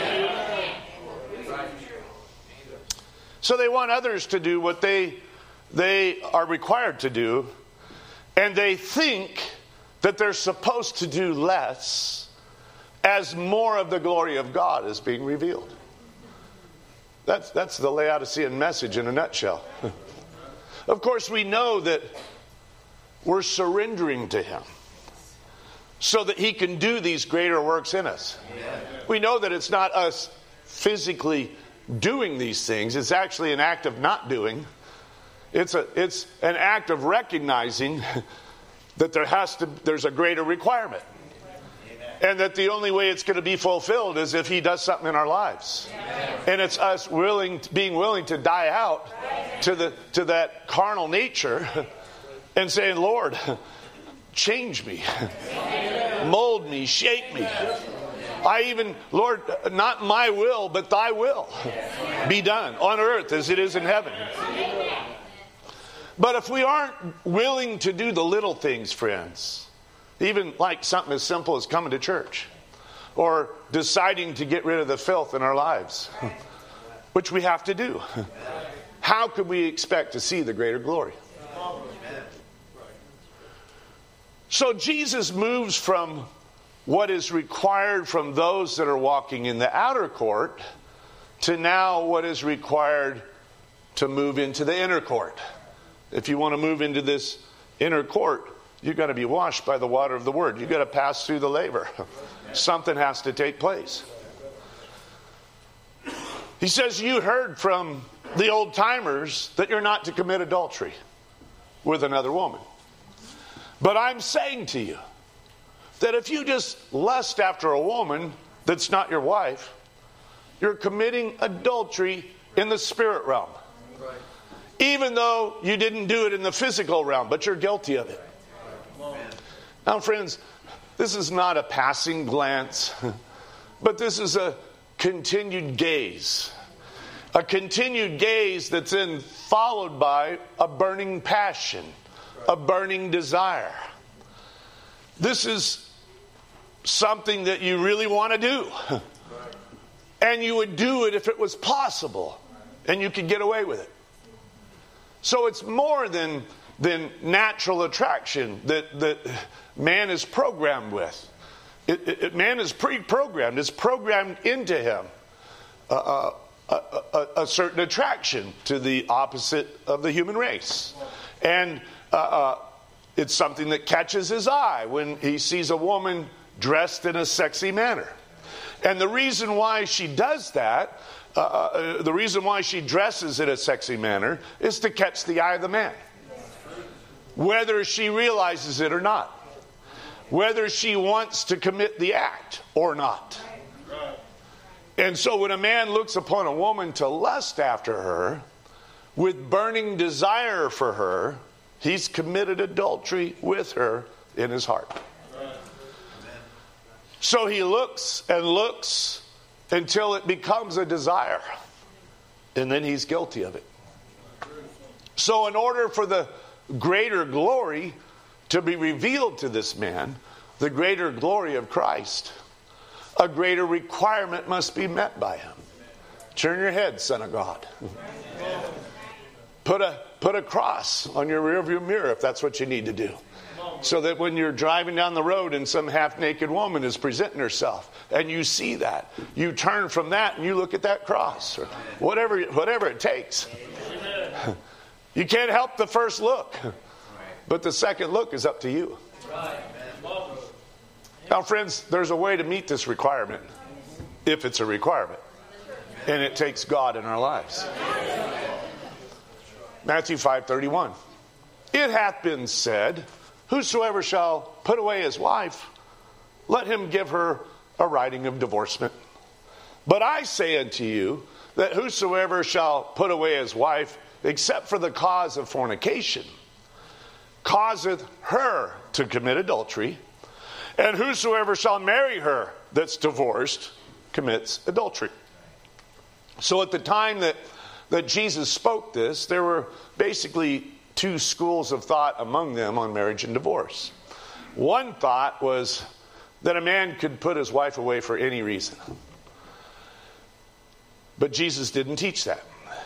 S1: So they want others to do what they are required to do, and they think that they're supposed to do less as more of the glory of God is being revealed. That's the Laodicean message in a nutshell. Of course, we know that we're surrendering to Him so that He can do these greater works in us. We know that it's not us physically doing these things. It's actually an act of not doing. It's an act of recognizing that there's a greater requirement. And that the only way it's going to be fulfilled is if He does something in our lives. And it's us being willing to die out to that carnal nature and saying, Lord, change me, mold me, shape me. Lord, not my will, but Thy will be done on earth as it is in heaven. But if we aren't willing to do the little things, friends, even like something as simple as coming to church or deciding to get rid of the filth in our lives, which we have to do, how could we expect to see the greater glory? So Jesus moves from what is required from those that are walking in the outer court to now what is required to move into the inner court. If you want to move into this inner court, you've got to be washed by the water of the word. You've got to pass through the laver. Something has to take place. He says, you heard from the old timers that you're not to commit adultery with another woman. But I'm saying to you that if you just lust after a woman that's not your wife, you're committing adultery in the spirit realm. Even though you didn't do it in the physical realm, but you're guilty of it. Now, friends, this is not a passing glance, but this is a continued gaze. A continued gaze that's then followed by a burning passion, a burning desire. This is something that you really want to do. And you would do it if it was possible, and you could get away with it. So it's more than natural attraction that man is programmed with. Man is pre-programmed. It's programmed into him a certain attraction to the opposite of the human race. And it's something that catches his eye when he sees a woman dressed in a sexy manner. And the reason why she does that, the reason why she dresses in a sexy manner, is to catch the eye of the man. Whether she realizes it or not. Whether she wants to commit the act or not. And so when a man looks upon a woman to lust after her, with burning desire for her, he's committed adultery with her in his heart. So he looks and looks until it becomes a desire. And then he's guilty of it. So in order for the greater glory to be revealed to this man, the greater glory of Christ, a greater requirement must be met by him. Turn your head, Son of God. Put a cross on your rearview mirror if that's what you need to do. So that when you're driving down the road and some half-naked woman is presenting herself and you see that, you turn from that and you look at that cross or whatever it takes. You can't help the first look, but the second look is up to you. Now, friends, there's a way to meet this requirement, if it's a requirement, and it takes God in our lives. Matthew 5:31. It hath been said, whosoever shall put away his wife, let him give her a writing of divorcement. But I say unto you, that whosoever shall put away his wife, except for the cause of fornication, causeth her to commit adultery. And whosoever shall marry her that's divorced commits adultery. So at the time that Jesus spoke this, there were basically two schools of thought among them on marriage and divorce. One thought was that a man could put his wife away for any reason. But Jesus didn't teach that.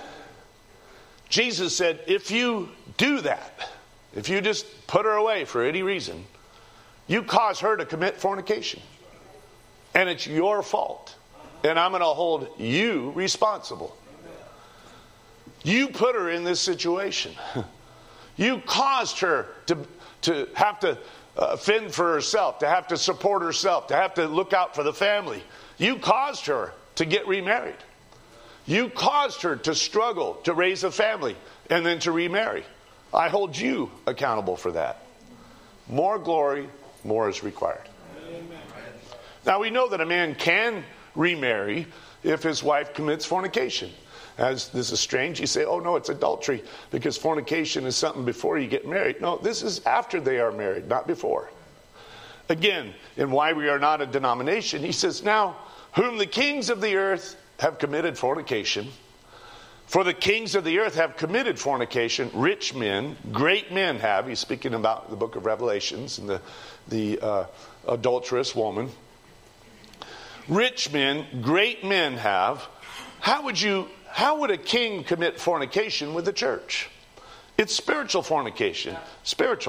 S1: Jesus said, if you do that, if you just put her away for any reason, you cause her to commit fornication. And it's your fault. And I'm going to hold you responsible. You put her in this situation. You caused her to have to fend for herself, to have to support herself, to have to look out for the family. You caused her to get remarried. You caused her to struggle to raise a family and then to remarry. I hold you accountable for that. More glory, more is required. Now we know that a man can remarry if his wife commits fornication. As this is strange, you say, oh no, it's adultery because fornication is something before you get married. No, this is after they are married, not before. Again, in why we are not a denomination, he says, now, whom the kings of the earth have committed fornication, for the kings of the earth have committed fornication, rich men, great men have, he's speaking about the book of Revelations and the adulterous woman. Rich men, great men have. How would a king commit fornication with the church? It's spiritual fornication. Spiritual.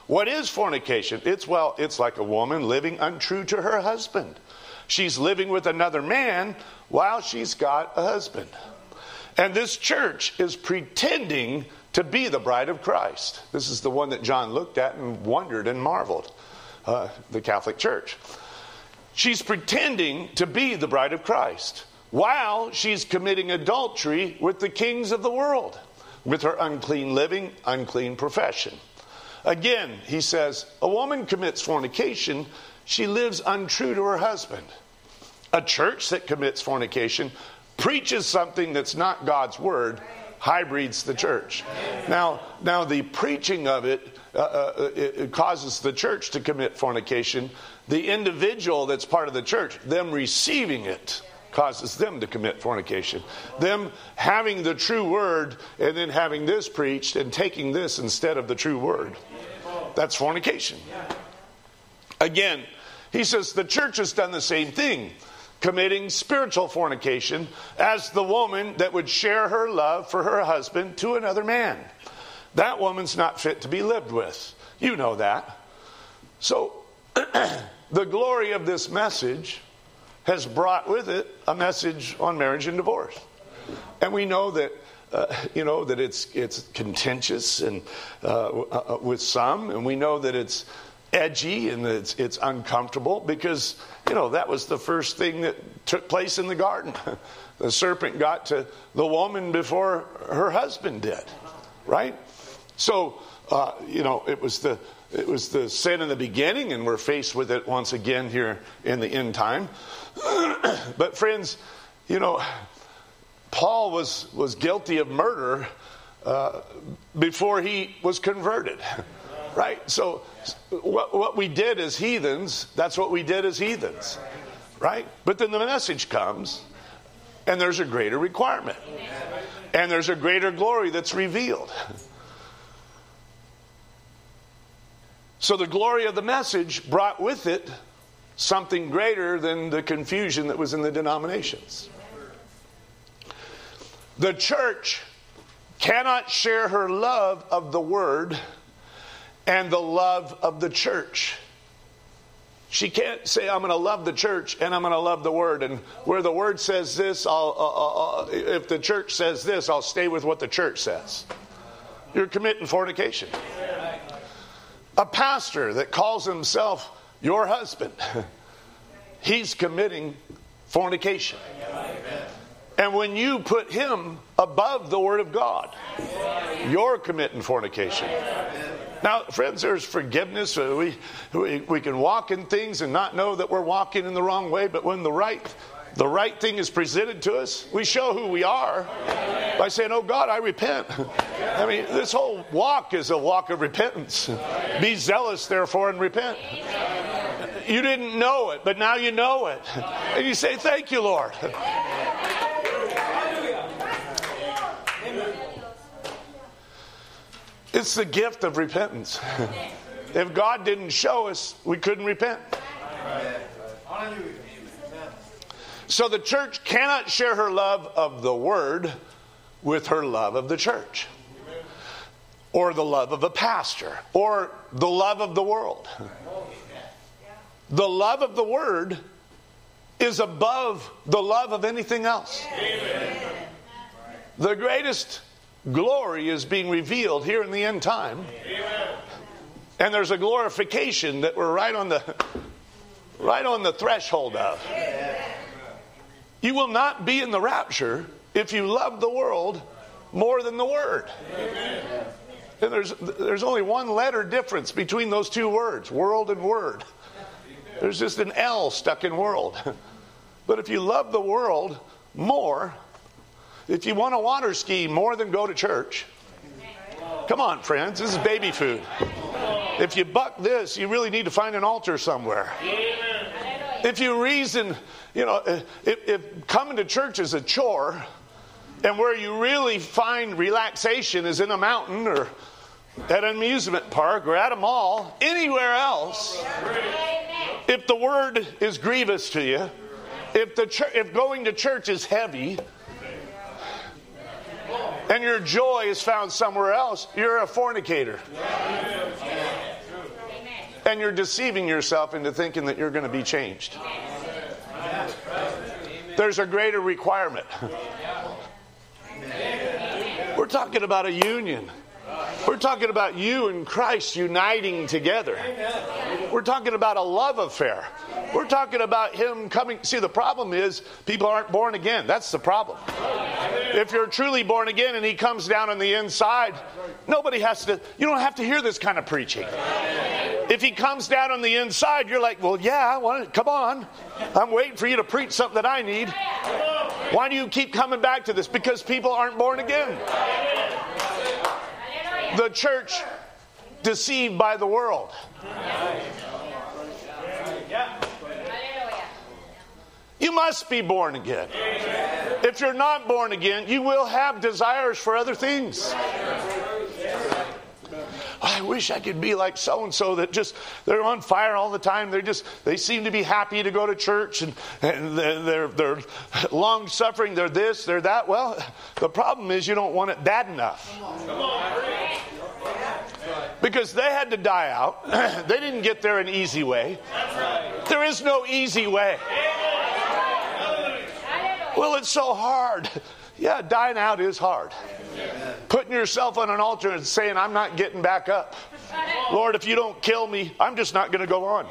S1: What is fornication? It's like a woman living untrue to her husband. She's living with another man while she's got a husband. And this church is pretending to be the bride of Christ. This is the one that John looked at and wondered and marveled, the Catholic Church. She's pretending to be the bride of Christ while she's committing adultery with the kings of the world, with her unclean living, unclean profession. Again, he says, a woman commits fornication, she lives untrue to her husband. A church that commits fornication preaches something that's not God's word, hybrids the church. Now the preaching of it causes the church to commit fornication. The individual that's part of the church, them receiving it, causes them to commit fornication. Them having the true word and then having this preached and taking this instead of the true word. That's fornication. Again, he says the church has done the same thing, committing spiritual fornication as the woman that would share her love for her husband to another man. That woman's not fit to be lived with. You know that. So the glory of this message has brought with it a message on marriage and divorce. And we know that that it's contentious and with some, and we know that it's edgy and that it's uncomfortable because that was the first thing that took place in the garden. The serpent got to the woman before her husband did, right? So it was the sin in the beginning, and we're faced with it once again here in the end time. But friends, Paul was guilty of murder before he was converted, right? So what we did as heathens, that's what we did as heathens, right? But then the message comes, and there's a greater requirement, and there's a greater glory that's revealed. So the glory of the message brought with it something greater than the confusion that was in the denominations. The church cannot share her love of the word and the love of the church. She can't say, I'm going to love the church and I'm going to love the word. And where the word says this, if the church says this, I'll stay with what the church says. You're committing fornication. A pastor that calls himself your husband, he's committing fornication. And when you put him above the Word of God, you're committing fornication. Now, friends, there's forgiveness. We can walk in things and not know that we're walking in the wrong way. But when the right thing is presented to us, we show who we are by saying, oh God, I repent. I mean, this whole walk is a walk of repentance. Be zealous, therefore, and repent. You didn't know it, but now you know it. And you say, thank you, Lord. It's the gift of repentance. If God didn't show us, we couldn't repent. So the church cannot share her love of the word with her love of the church, or the love of a pastor, or the love of the world. The love of the word is above the love of anything else. The greatest glory is being revealed here in the end time. And there's a glorification that we're right on the threshold of. You will not be in the rapture if you love the world more than the word. And there's only one letter difference between those two words, world and word. There's just an L stuck in world. But if you love the world more, if you want to water ski more than go to church, come on, friends, this is baby food. If you buck this, you really need to find an altar somewhere. If you reason, if coming to church is a chore, and where you really find relaxation is in a mountain or at an amusement park or at a mall, anywhere else, if the word is grievous to you, if going to church is heavy, and your joy is found somewhere else, you're a fornicator. And you're deceiving yourself into thinking that you're going to be changed. There's a greater requirement. We're talking about a union. We're talking about you and Christ uniting together. We're talking about a love affair. We're talking about Him coming. See, the problem is people aren't born again. That's the problem. If you're truly born again and He comes down on the inside, nobody has to, you don't have to hear this kind of preaching. If He comes down on the inside, you're like, well, yeah, I want it. Come on. I'm waiting for you to preach something that I need. Why do you keep coming back to this? Because people aren't born again. The church deceived by the world. You must be born again. If you're not born again, you will have desires for other things. I wish I could be like so-and-so that just, they're on fire all the time. They seem to be happy to go to church and they're long-suffering. They're this, they're that. Well, the problem is you don't want it bad enough. Because they had to die out. They didn't get there an easy way. There is no easy way. Well, it's so hard. Yeah, dying out is hard. Putting yourself on an altar and saying, I'm not getting back up. Lord, if you don't kill me, I'm just not going to go on.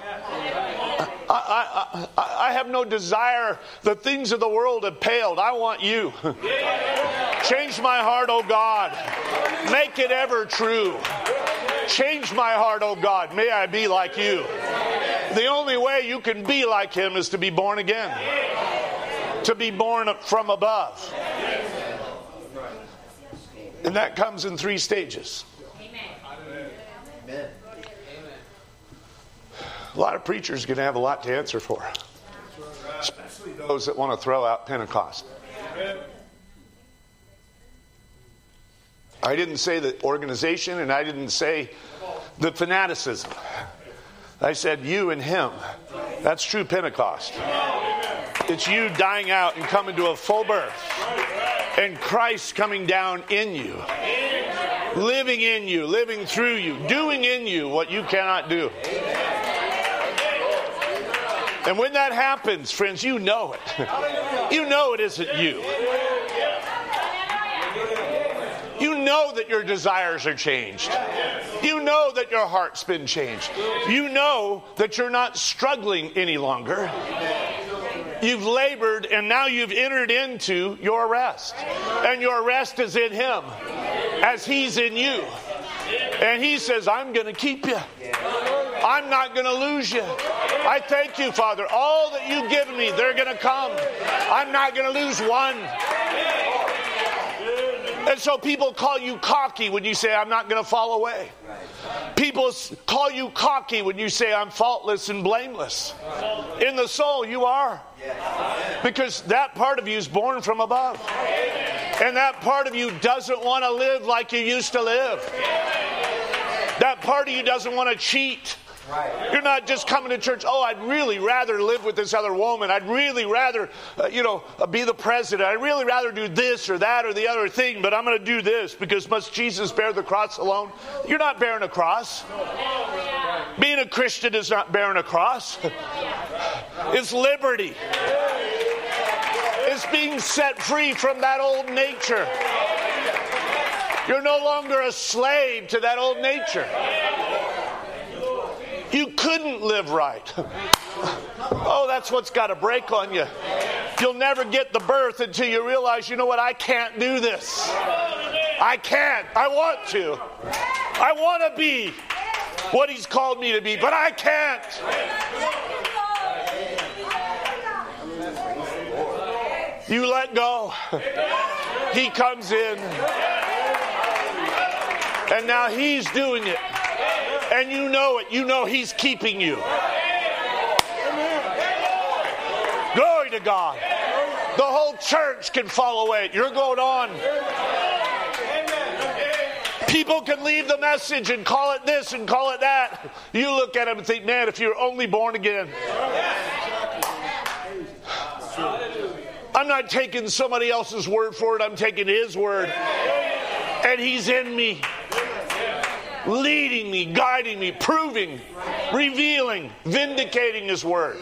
S1: I have no desire. The things of the world have paled. I want you. Change my heart, oh God. Make it ever true. Change my heart, oh God. May I be like you. The only way you can be like Him is to be born again. To be born from above. And that comes in 3 stages. Amen. A lot of preachers are going to have a lot to answer for. Especially those that want to throw out Pentecost. I didn't say the organization and I didn't say the fanaticism. I said you and Him. That's true Pentecost. It's you dying out and coming to a full birth. And Christ coming down in you. Living in you, living through you, doing in you what you cannot do. And when that happens, friends, you know it. You know it isn't you. You know that your desires are changed. You know that your heart's been changed. You know that you're not struggling any longer. You've labored and now you've entered into your rest. And your rest is in Him as He's in you. And He says, I'm going to keep you. I'm not going to lose you. I thank you, Father. All that you've given me, they're going to come. I'm not going to lose one. And so people call you cocky when you say, I'm not going to fall away. People call you cocky when you say, I'm faultless and blameless. In the soul, you are. Because that part of you is born from above. And that part of you doesn't want to live like you used to live. That part of you doesn't want to cheat. You're not just coming to church, oh, I'd really rather live with this other woman. I'd really rather, be the president. I'd really rather do this or that or the other thing, but I'm going to do this because must Jesus bear the cross alone? You're not bearing a cross. Being a Christian is not bearing a cross. It's liberty. It's being set free from that old nature. You're no longer a slave to that old nature. You couldn't live right. Oh, that's what's got to break on you. You'll never get the birth until you realize, you know what, I can't do this. I can't. I want to. I want to be what He's called me to be, but I can't. You let go. He comes in. And now He's doing it. And you know it. You know He's keeping you. Glory to God. The whole church can fall away. You're going on. People can leave the message and call it this and call it that. You look at them and think, man, if you're only born again. I'm not taking somebody else's word for it. I'm taking His word. And He's in me. Leading me, guiding me, proving revealing, vindicating His word.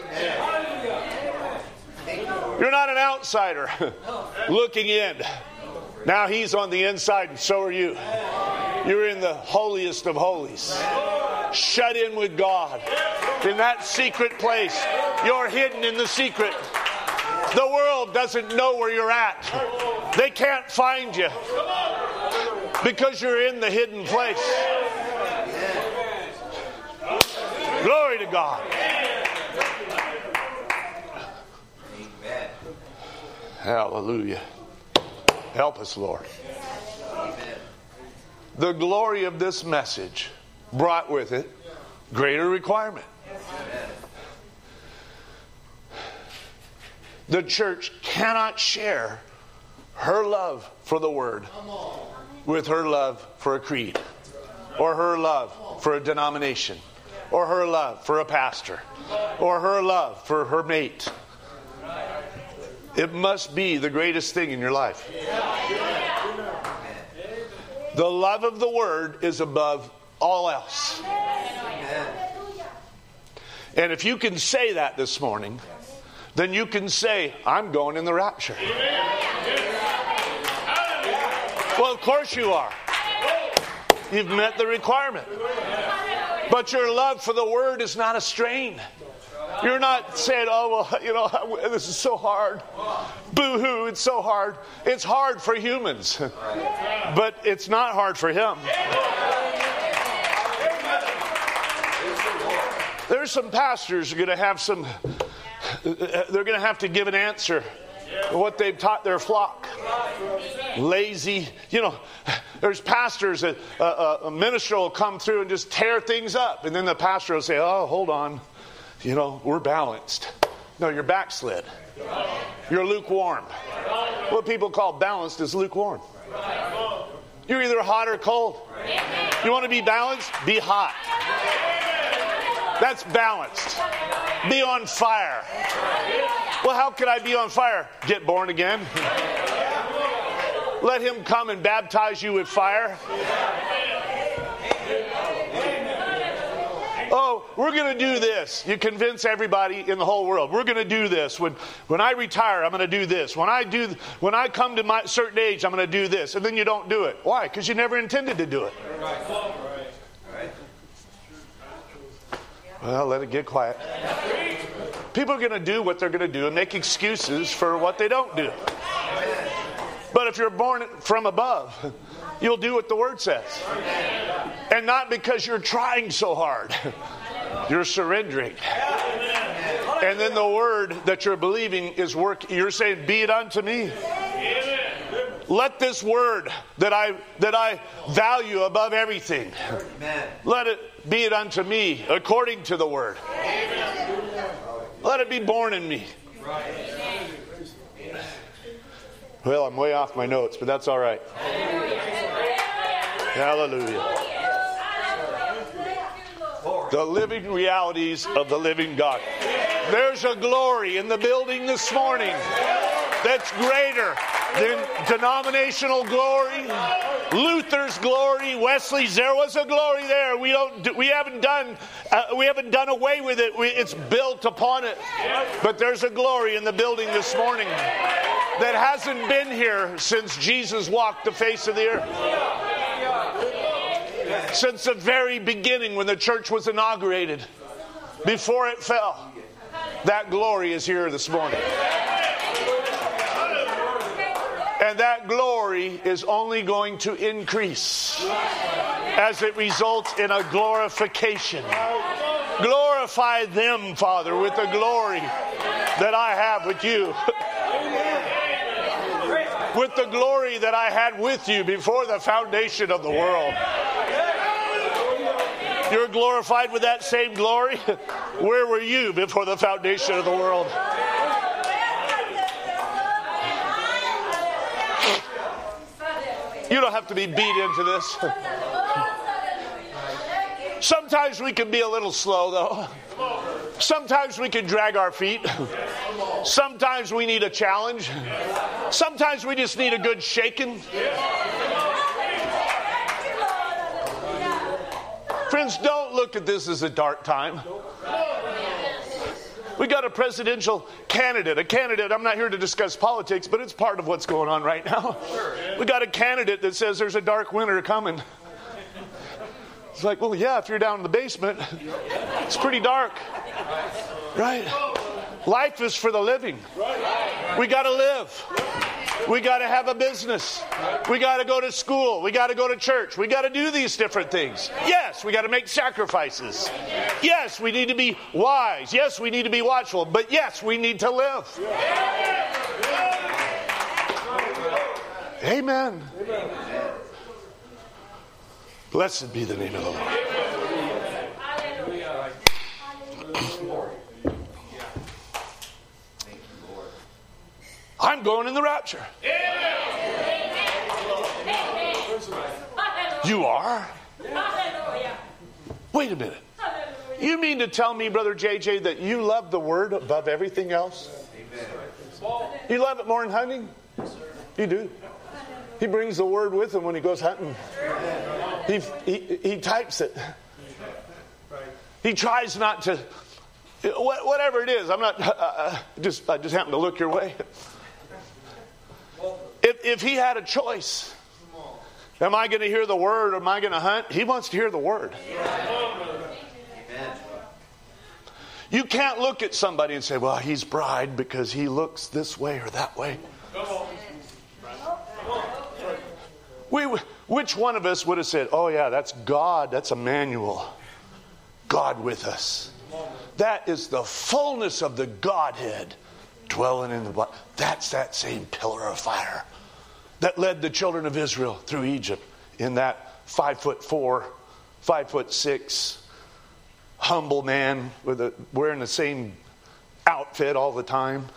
S1: You're not an outsider looking in. Now He's on the inside and so are you. You're in the holiest of holies. Shut in with God. In that secret place. You're hidden in the secret. The world doesn't know where you're at. They can't find you. Because you're in the hidden place. Glory to God. Hallelujah. Help us, Lord. The glory of this message brought with it greater requirement. The church cannot share her love for the Word with her love for a creed, or her love for a denomination, or her love for a pastor, or her love for her mate. It must be the greatest thing in your life. The love of the Word is above all else. And if you can say that this morning, then you can say, I'm going in the rapture. Well, of course you are. You've met the requirement. But your love for the Word is not a strain. You're not saying, oh, well, this is so hard. Boo-hoo, it's so hard. It's hard for humans. But it's not hard for Him. There's some pastors who are going to have they're going to have to give an answer to what they've taught their flock. Lazy. There's pastors that a minister will come through and just tear things up. And then the pastor will say, oh, hold on. We're balanced. No, you're backslid. You're lukewarm. What people call balanced is lukewarm. You're either hot or cold. You want to be balanced? Be hot. That's balanced. Be on fire. Well, how can I be on fire? Get born again. Let Him come and baptize you with fire. Oh, we're going to do this. You convince everybody in the whole world. We're going to do this. When I retire, I'm going to do this. When I come to my certain age, I'm going to do this. And then you don't do it. Why? Because you never intended to do it. Well, let it get quiet. People are going to do what they're going to do and make excuses for what they don't do. But if you're born from above, you'll do what the Word says. And not because you're trying so hard. You're surrendering. And then the Word that you're believing is working. You're saying, be it unto me. Let this Word that I value above everything, let it be it unto me according to the Word. Let it be born in me. Well, I'm way off my notes, but that's all right. Hallelujah. The living realities of the living God. There's a glory in the building this morning that's greater than denominational glory, Luther's glory, Wesley's. There was a glory there. We haven't done away with it. It's built upon it. But there's a glory in the building this morning that hasn't been here since Jesus walked the face of the earth. Since the very beginning when the church was inaugurated, before it fell, that glory is here this morning. And that glory is only going to increase as it results in a glorification. Glorify them, Father, with the glory that I have with you. With the glory that I had with you before the foundation of the world. You're glorified with that same glory? Where were you before the foundation of the world? You don't have to be beat into this. Sometimes we can be a little slow, though. Sometimes we can drag our feet. Sometimes we need a challenge. Sometimes we just need a good shaking. Friends, don't look at this as a dark time. We got a presidential candidate. I'm not here to discuss politics, but it's part of what's going on right now. We got a candidate that says there's a dark winter coming. It's like, well, yeah, if you're down in the basement, it's pretty dark. Right? Life is for the living. We got to live. We got to have a business. We got to go to school. We got to go to church. We got to do these different things. Yes, we got to make sacrifices. Yes, we need to be wise. Yes, we need to be watchful. But yes, we need to live. Amen. Blessed be the name of the Lord. I'm going in the rapture. You are? Wait a minute. You mean to tell me, Brother JJ, that you love the Word above everything else? You love it more than hunting? You do. He brings the Word with him when he goes hunting. He types it. He tries not to, whatever it is. I'm not. I just happen to look your way. If he had a choice, am I going to hear the Word or am I going to hunt? He wants to hear the Word. You can't look at somebody and say, well, he's bride because he looks this way or that way. Which one of us would have said, oh yeah, that's God, that's Emmanuel, God with us. That is the fullness of the Godhead dwelling in the body. That's that same pillar of fire that led the children of Israel through Egypt in that 5'4", 5'6", humble man wearing the same outfit all the time.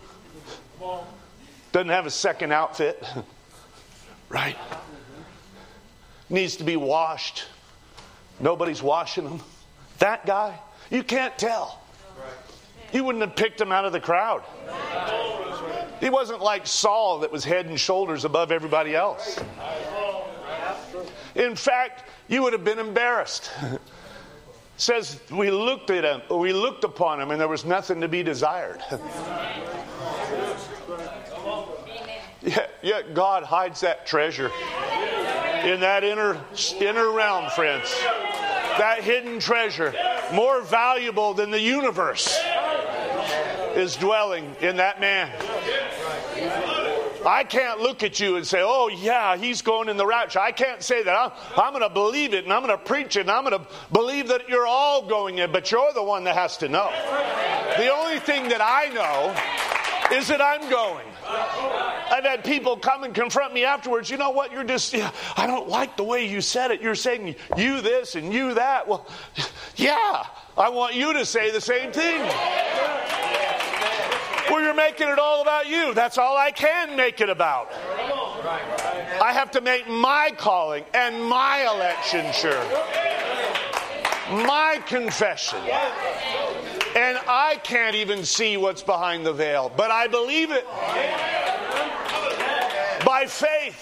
S1: Doesn't have a second outfit. Right? Needs to be washed. Nobody's washing him. That guy, you can't tell. You wouldn't have picked him out of the crowd. He wasn't like Saul that was head and shoulders above everybody else. In fact, you would have been embarrassed. It says we looked at him, we looked upon him, and there was nothing to be desired. Yet God hides that treasure in that inner realm, friends. That hidden treasure, more valuable than the universe, is dwelling in that man. I can't look at you and say, oh yeah, he's going in the rapture. I can't say that. I'm going to believe it and I'm going to preach it and I'm going to believe that you're all going in, but you're the one that has to know. The only thing that I know is that I'm going. I've had people come and confront me afterwards. You know what? I don't like the way you said it. You're saying you this and you that. Well, yeah, I want you to say the same thing. Well, you're making it all about you. That's all I can make it about. I have to make my calling and my election sure. My confession. And I can't even see what's behind the veil, but I believe it. By faith.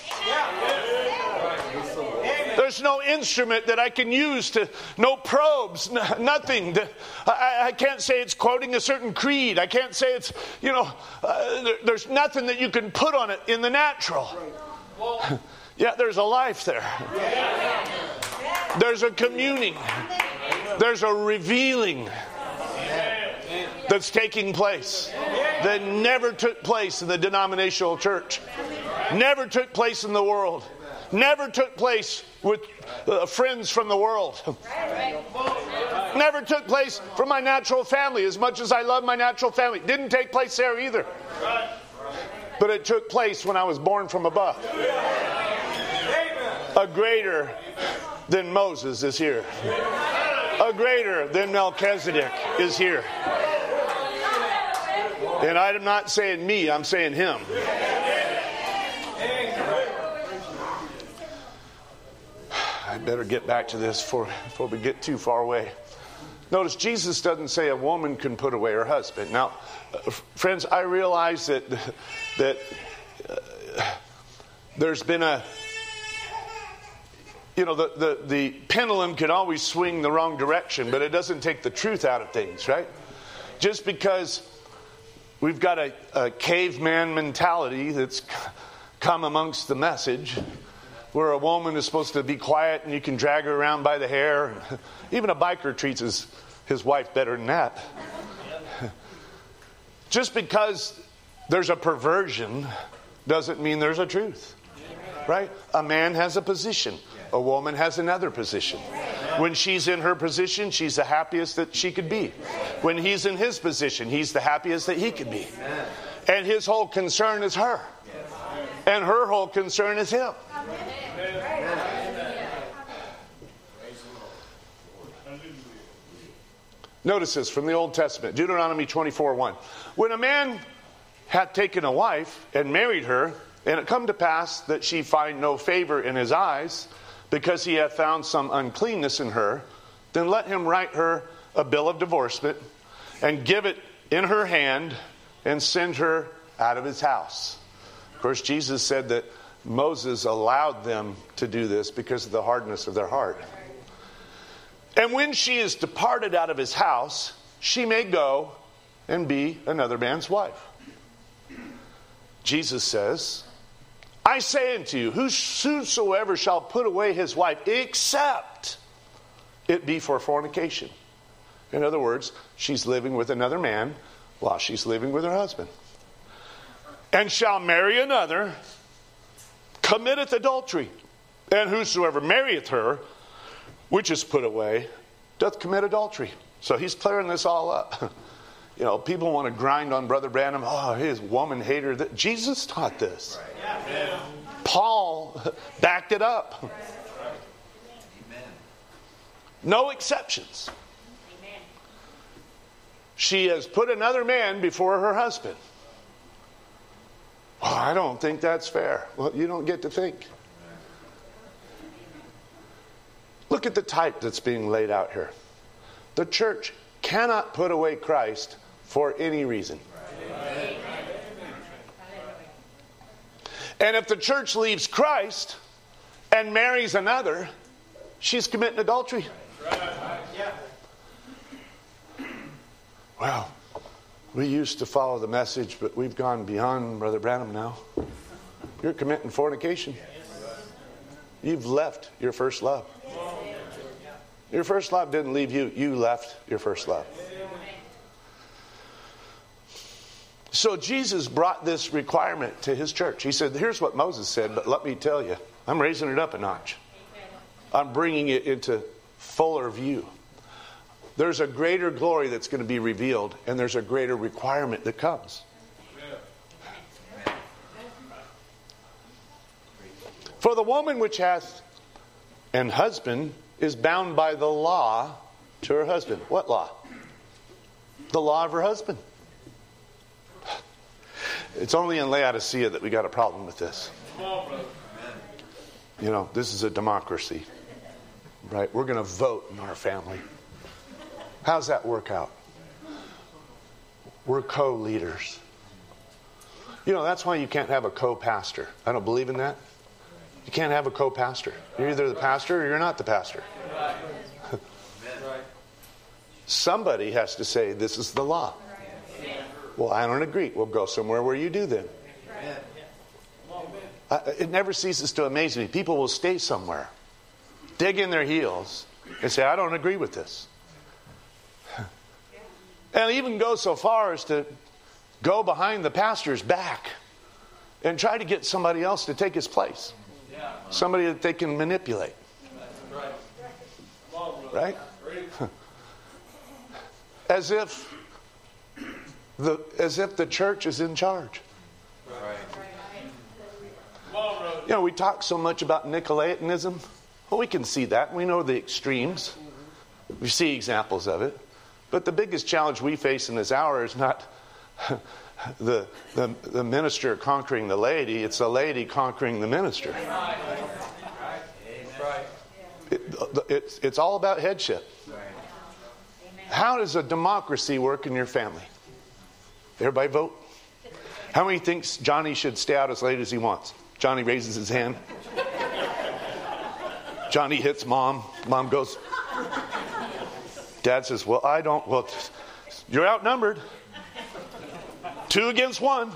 S1: There's no instrument that I can use no probes, nothing. I can't say it's quoting a certain creed. I can't say it's, there's nothing that you can put on it in the natural. Yet there's a life there. There's a communing. There's a revealing that's taking place that never took place in the denominational church, never took place in the world, never took place with friends from the world, never took place from my natural family. As much as I love my natural family, didn't take place there either, but it took place when I was born from above. A greater than Moses is here. A greater than Melchizedek is here. And I'm not saying me, I'm saying him. I better get back to this before we get too far away. Notice Jesus doesn't say a woman can put away her husband. Now, friends, I realize that there's been the pendulum can always swing the wrong direction, but it doesn't take the truth out of things, right? Just because we've got a caveman mentality that's come amongst the message, where a woman is supposed to be quiet and you can drag her around by the hair. Even a biker treats his wife better than that. Just because there's a perversion doesn't mean there's a truth. Right? A man has a position. A woman has another position. When she's in her position, she's the happiest that she could be. When he's in his position, he's the happiest that he could be. And his whole concern is her. And her whole concern is him. Notice this from the Old Testament, Deuteronomy 24:1. When a man hath taken a wife and married her, and it come to pass that she find no favor in his eyes, because he hath found some uncleanness in her, then let him write her a bill of divorcement, and give it in her hand, and send her out of his house. Of course, Jesus said that Moses allowed them to do this because of the hardness of their heart. And when she is departed out of his house, she may go and be another man's wife. Jesus says, I say unto you, whosoever shall put away his wife, except it be for fornication. In other words, she's living with another man while she's living with her husband. And shall marry another, committeth adultery. And whosoever marrieth her, which is put away, doth commit adultery. So he's clearing this all up. People want to grind on Brother Branham. Oh, his woman hater. Jesus taught this. Right. Paul backed it up. Right. No exceptions. Amen. She has put another man before her husband. Well, I don't think that's fair. Well, you don't get to think. Look at the type that's being laid out here. The church cannot put away Christ for any reason. And if the church leaves Christ and marries another, she's committing adultery. Well, we used to follow the message, but we've gone beyond Brother Branham now. You're committing fornication. You've left your first love. Your first love didn't leave you. You left your first love. So Jesus brought this requirement to his church. He said, here's what Moses said, but let me tell you, I'm raising it up a notch. I'm bringing it into fuller view. There's a greater glory that's going to be revealed, and there's a greater requirement that comes. For the woman which hath an husband is bound by the law to her husband. What law? The law of her husband. It's only in Laodicea that we got a problem with this. This is a democracy, right? We're going to vote in our family. How's that work out? We're co-leaders. That's why you can't have a co-pastor. I don't believe in that. You can't have a co-pastor. You're either the pastor or you're not the pastor. Somebody has to say, this is the law. Well, I don't agree. We'll go somewhere where you do then. It never ceases to amaze me. People will stay somewhere, dig in their heels, and say, I don't agree with this. And even go so far as to go behind the pastor's back and try to get somebody else to take his place. Somebody that they can manipulate. Right? As if the church is in charge. We talk so much about Nicolaitanism. Well, we can see that. We know the extremes. We see examples of it. But the biggest challenge we face in this hour is not the minister conquering the laity. It's the laity conquering the minister. It's all about headship. How does a democracy work in your family? Everybody vote. How many thinks Johnny should stay out as late as he wants? Johnny raises his hand. Johnny hits mom. Mom goes. Dad says, well, I don't. Well, you're outnumbered. 2 against 1.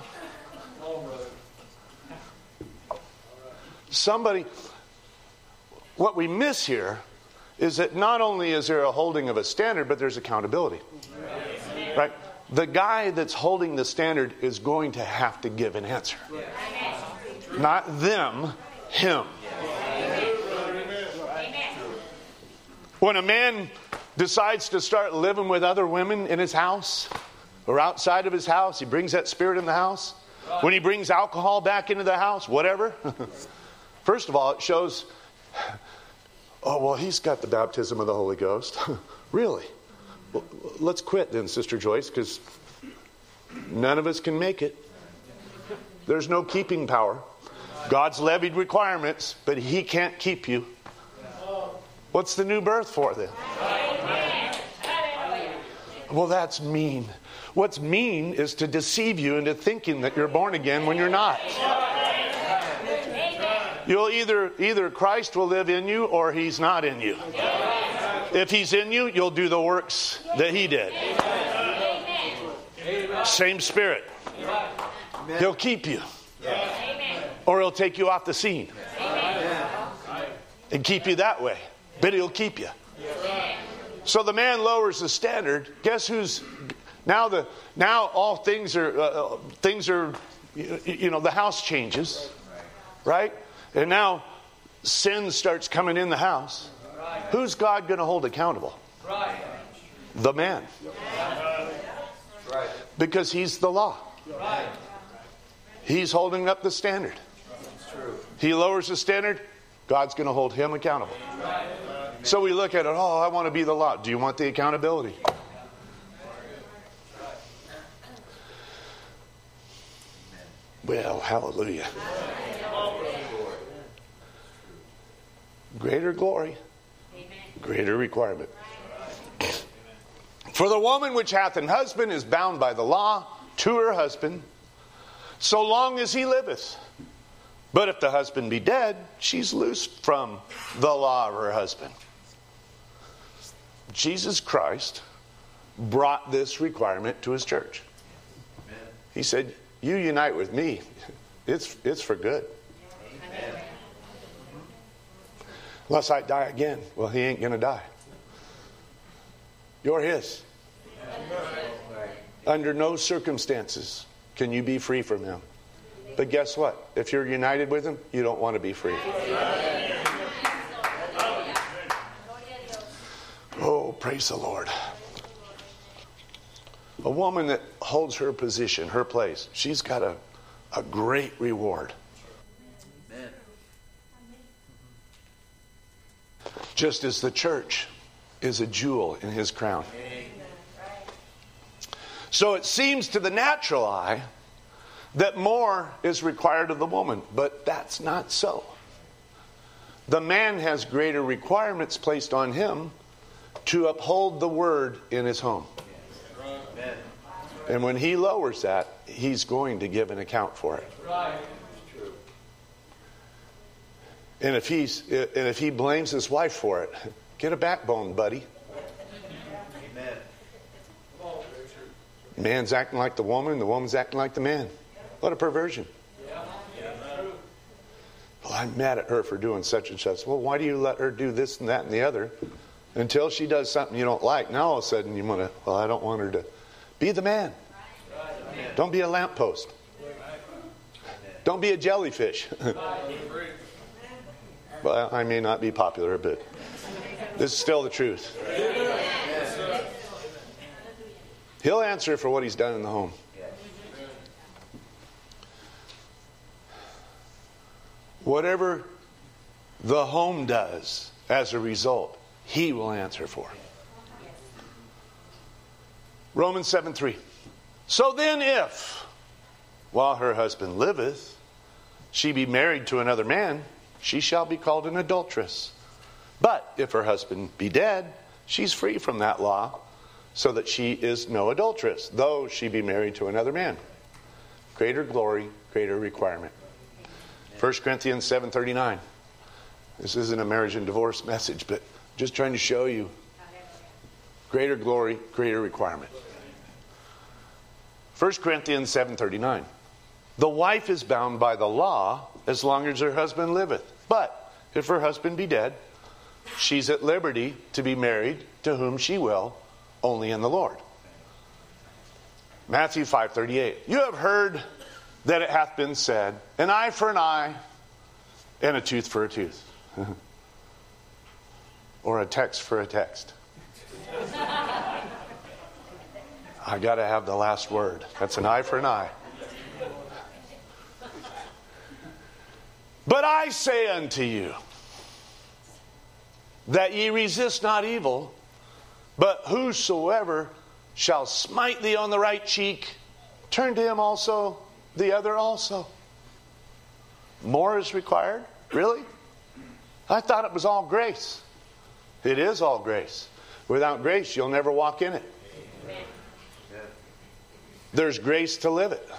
S1: What we miss here is that not only is there a holding of a standard, but there's accountability. Right? The guy that's holding the standard is going to have to give an answer. Not them, him. When a man decides to start living with other women in his house or outside of his house, he brings that spirit in the house. When he brings alcohol back into the house, whatever. First of all, it shows, oh, well, he's got the baptism of the Holy Ghost. Really? Well, let's quit then, Sister Joyce, because none of us can make it. There's no keeping power. God's levied requirements, but he can't keep you. What's the new birth for then? Well, that's mean. What's mean is to deceive you into thinking that you're born again when you're not. You'll either Christ will live in you or he's not in you. If he's in you, you'll do the works that he did. Same spirit. He'll keep you. Or he'll take you off the scene. And keep you that way. But he'll keep you. So the man lowers the standard. Guess who's now all things are the house changes, right? And now sin starts coming in the house. Who's God going to hold accountable? The man. Because he's the law. He's holding up the standard. He lowers the standard, God's going to hold him accountable. So we look at it, oh, I want to be the law. Do you want the accountability? Well, hallelujah. Greater glory, greater requirement. For the woman which hath an husband is bound by the law to her husband, so long as he liveth. But if the husband be dead, she's loosed from the law of her husband. Jesus Christ brought this requirement to his church. He said, you unite with me. It's for good. Amen. Unless I die again. Well, he ain't going to die. You're his. Under no circumstances can you be free from him. But guess what? If you're united with him, you don't want to be free. Oh, praise the Lord. A woman that holds her position, her place, she's got a great reward. Amen. Just as the church is a jewel in his crown. So it seems to the natural eye that more is required of the woman, but that's not so. The man has greater requirements placed on him to uphold the word in his home. And when he lowers that, he's going to give an account for it. And if he blames his wife for it, get a backbone, buddy. Man's acting like the woman's acting like the man. What a perversion. Well, I'm mad at her for doing such and such. Well, why do you let her do this and that and the other until she does something you don't like? Now all of a sudden you want to, well, I don't want her to. Be the man. Don't be a lamppost. Don't be a jellyfish. Well, I may not be popular, but this is still the truth. He'll answer for what he's done in the home. Whatever the home does as a result, he will answer for. Romans 7:3. So then if, while her husband liveth, she be married to another man, she shall be called an adulteress. But if her husband be dead, she's free from that law, so that she is no adulteress, though she be married to another man. Greater glory, greater requirement. 1 Corinthians 7:39. This isn't a marriage and divorce message, but just trying to show you greater glory, greater requirement. 1 Corinthians 7:39. The wife is bound by the law as long as her husband liveth. But if her husband be dead, she's at liberty to be married to whom she will, only in the Lord. Matthew 5:38. You have heard that it hath been said, an eye for an eye, and a tooth for a tooth. Or a text for a text. I got to have the last word. That's an eye for an eye. But I say unto you, that ye resist not evil, but whosoever shall smite thee on the right cheek, turn to him also the other also. More is required? Really? I thought it was all grace. It is all grace. Without grace, you'll never walk in it. Amen. There's grace to live it.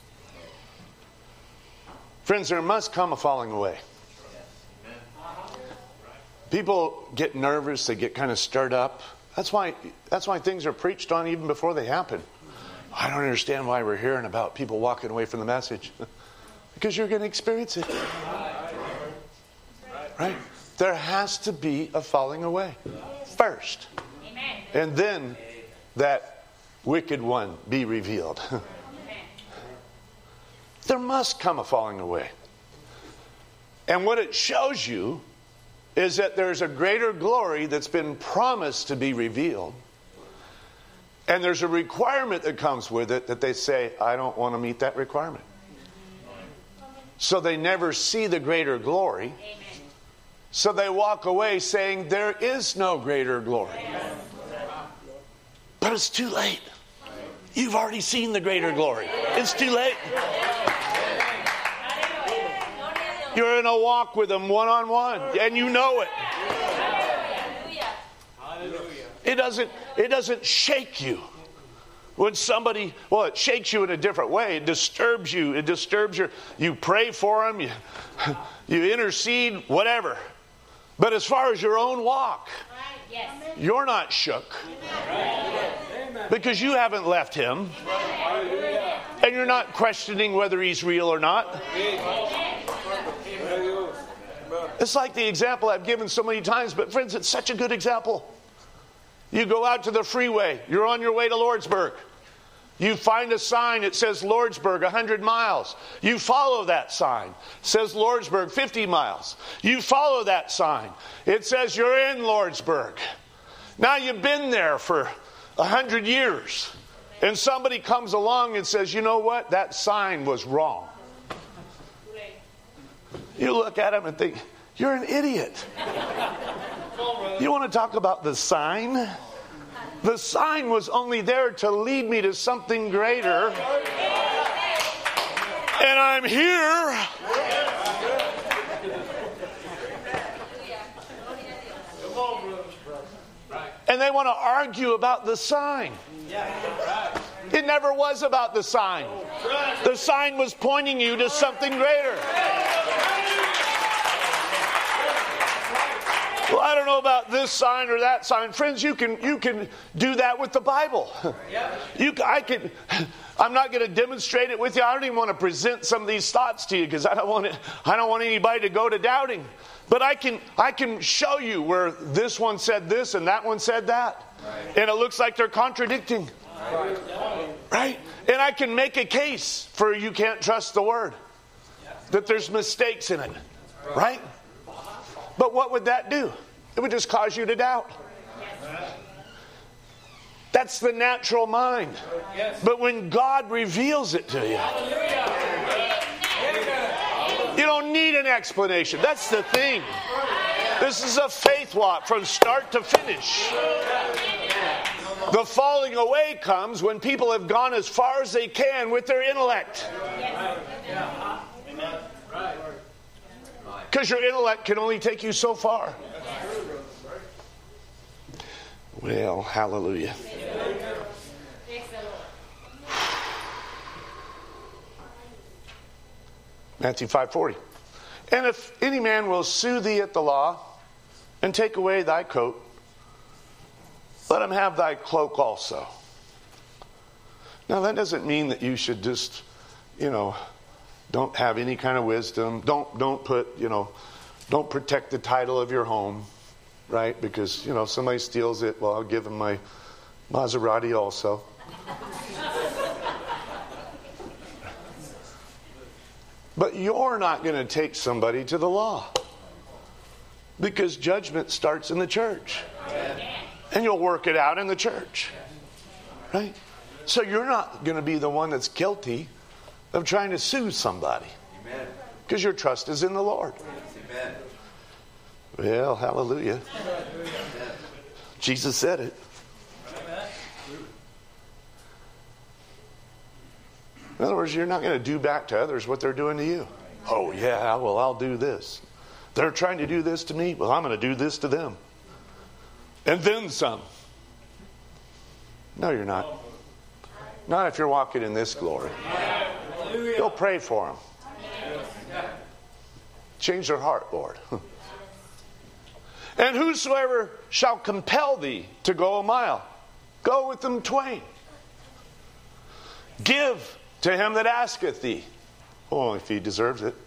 S1: Friends, there must come a falling away. People get nervous, they get kind of stirred up. That's why things are preached on even before they happen. I don't understand why we're hearing about people walking away from the message. Because you're going to experience it. Right? There has to be a falling away first. And then that wicked one be revealed. There must come a falling away. And what it shows you is that there's a greater glory that's been promised to be revealed. And there's a requirement that comes with it that they say, I don't want to meet that requirement. So they never see the greater glory. So they walk away saying, there is no greater glory. But it's too late. You've already seen the greater glory. It's too late. You're in a walk with him one-on-one, and you know it. It doesn't shake you. When somebody, it shakes you in a different way. It disturbs you. It disturbs you pray for them. You intercede, whatever. But as far as your own walk, you're not shook. Because you haven't left him. And you're not questioning whether he's real or not. It's like the example I've given so many times, but friends, it's such a good example. You go out to the freeway. You're on your way to Lordsburg. You find a sign that says Lordsburg 100 miles. You follow that sign. It says Lordsburg 50 miles. You follow that sign. It says you're in Lordsburg. Now you've been there for 100 years. And somebody comes along and says, you know what? That sign was wrong. You look at him and think, you're an idiot. You want to talk about the sign? The sign was only there to lead me to something greater. And I'm here. And they want to argue about the sign. It never was about the sign. The sign was pointing you to something greater. Well, I don't know about this sign or that sign. Friends, you can do that with the Bible. I'm not going to demonstrate it with you. I don't even want to present some of these thoughts to you because I don't want anybody to go to doubting. But I can show you where this one said this and that one said that. Right. And it looks like they're contradicting. Right? And I can make a case for you can't trust the word. That there's mistakes in it. Right? But what would that do? It would just cause you to doubt. That's the natural mind. But when God reveals it to you, you don't need an explanation. That's the thing. This is a faith walk from start to finish. The falling away comes when people have gone as far as they can with their intellect. Because your intellect can only take you so far. Well, hallelujah. Matthew 5:40. And if any man will sue thee at the law, and take away thy coat, let him have thy cloak also. Now that doesn't mean that you should just, don't have any kind of wisdom. Don't protect the title of your home, right? Because, somebody steals it, well, I'll give him my Maserati also. But you're not going to take somebody to the law. Because judgment starts in the church. And you'll work it out in the church. Right? So you're not going to be the one that's guilty of trying to sue somebody. Because your trust is in the Lord. Amen. Well, hallelujah. Jesus said it. In other words, you're not going to do back to others what they're doing to you. Oh, yeah, well, I'll do this. They're trying to do this to me. Well, I'm going to do this to them. And then some. No, you're not. Not if you're walking in this glory. You'll pray for them. Change their heart, Lord. And whosoever shall compel thee to go a mile, go with them twain. Give to him that asketh thee. Oh, if he deserves it.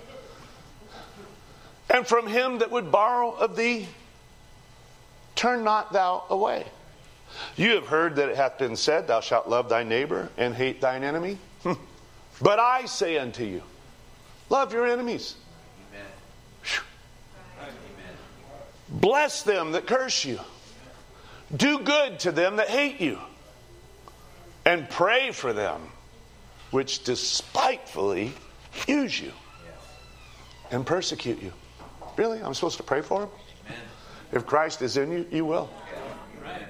S1: And from him that would borrow of thee, turn not thou away. You have heard that it hath been said, thou shalt love thy neighbor and hate thine enemy. But I say unto you, love your enemies. Amen. Bless them that curse you. Do good to them that hate you. And pray for them which despitefully use you and persecute you. Really? I'm supposed to pray for them? Amen. If Christ is in you, you will. Right.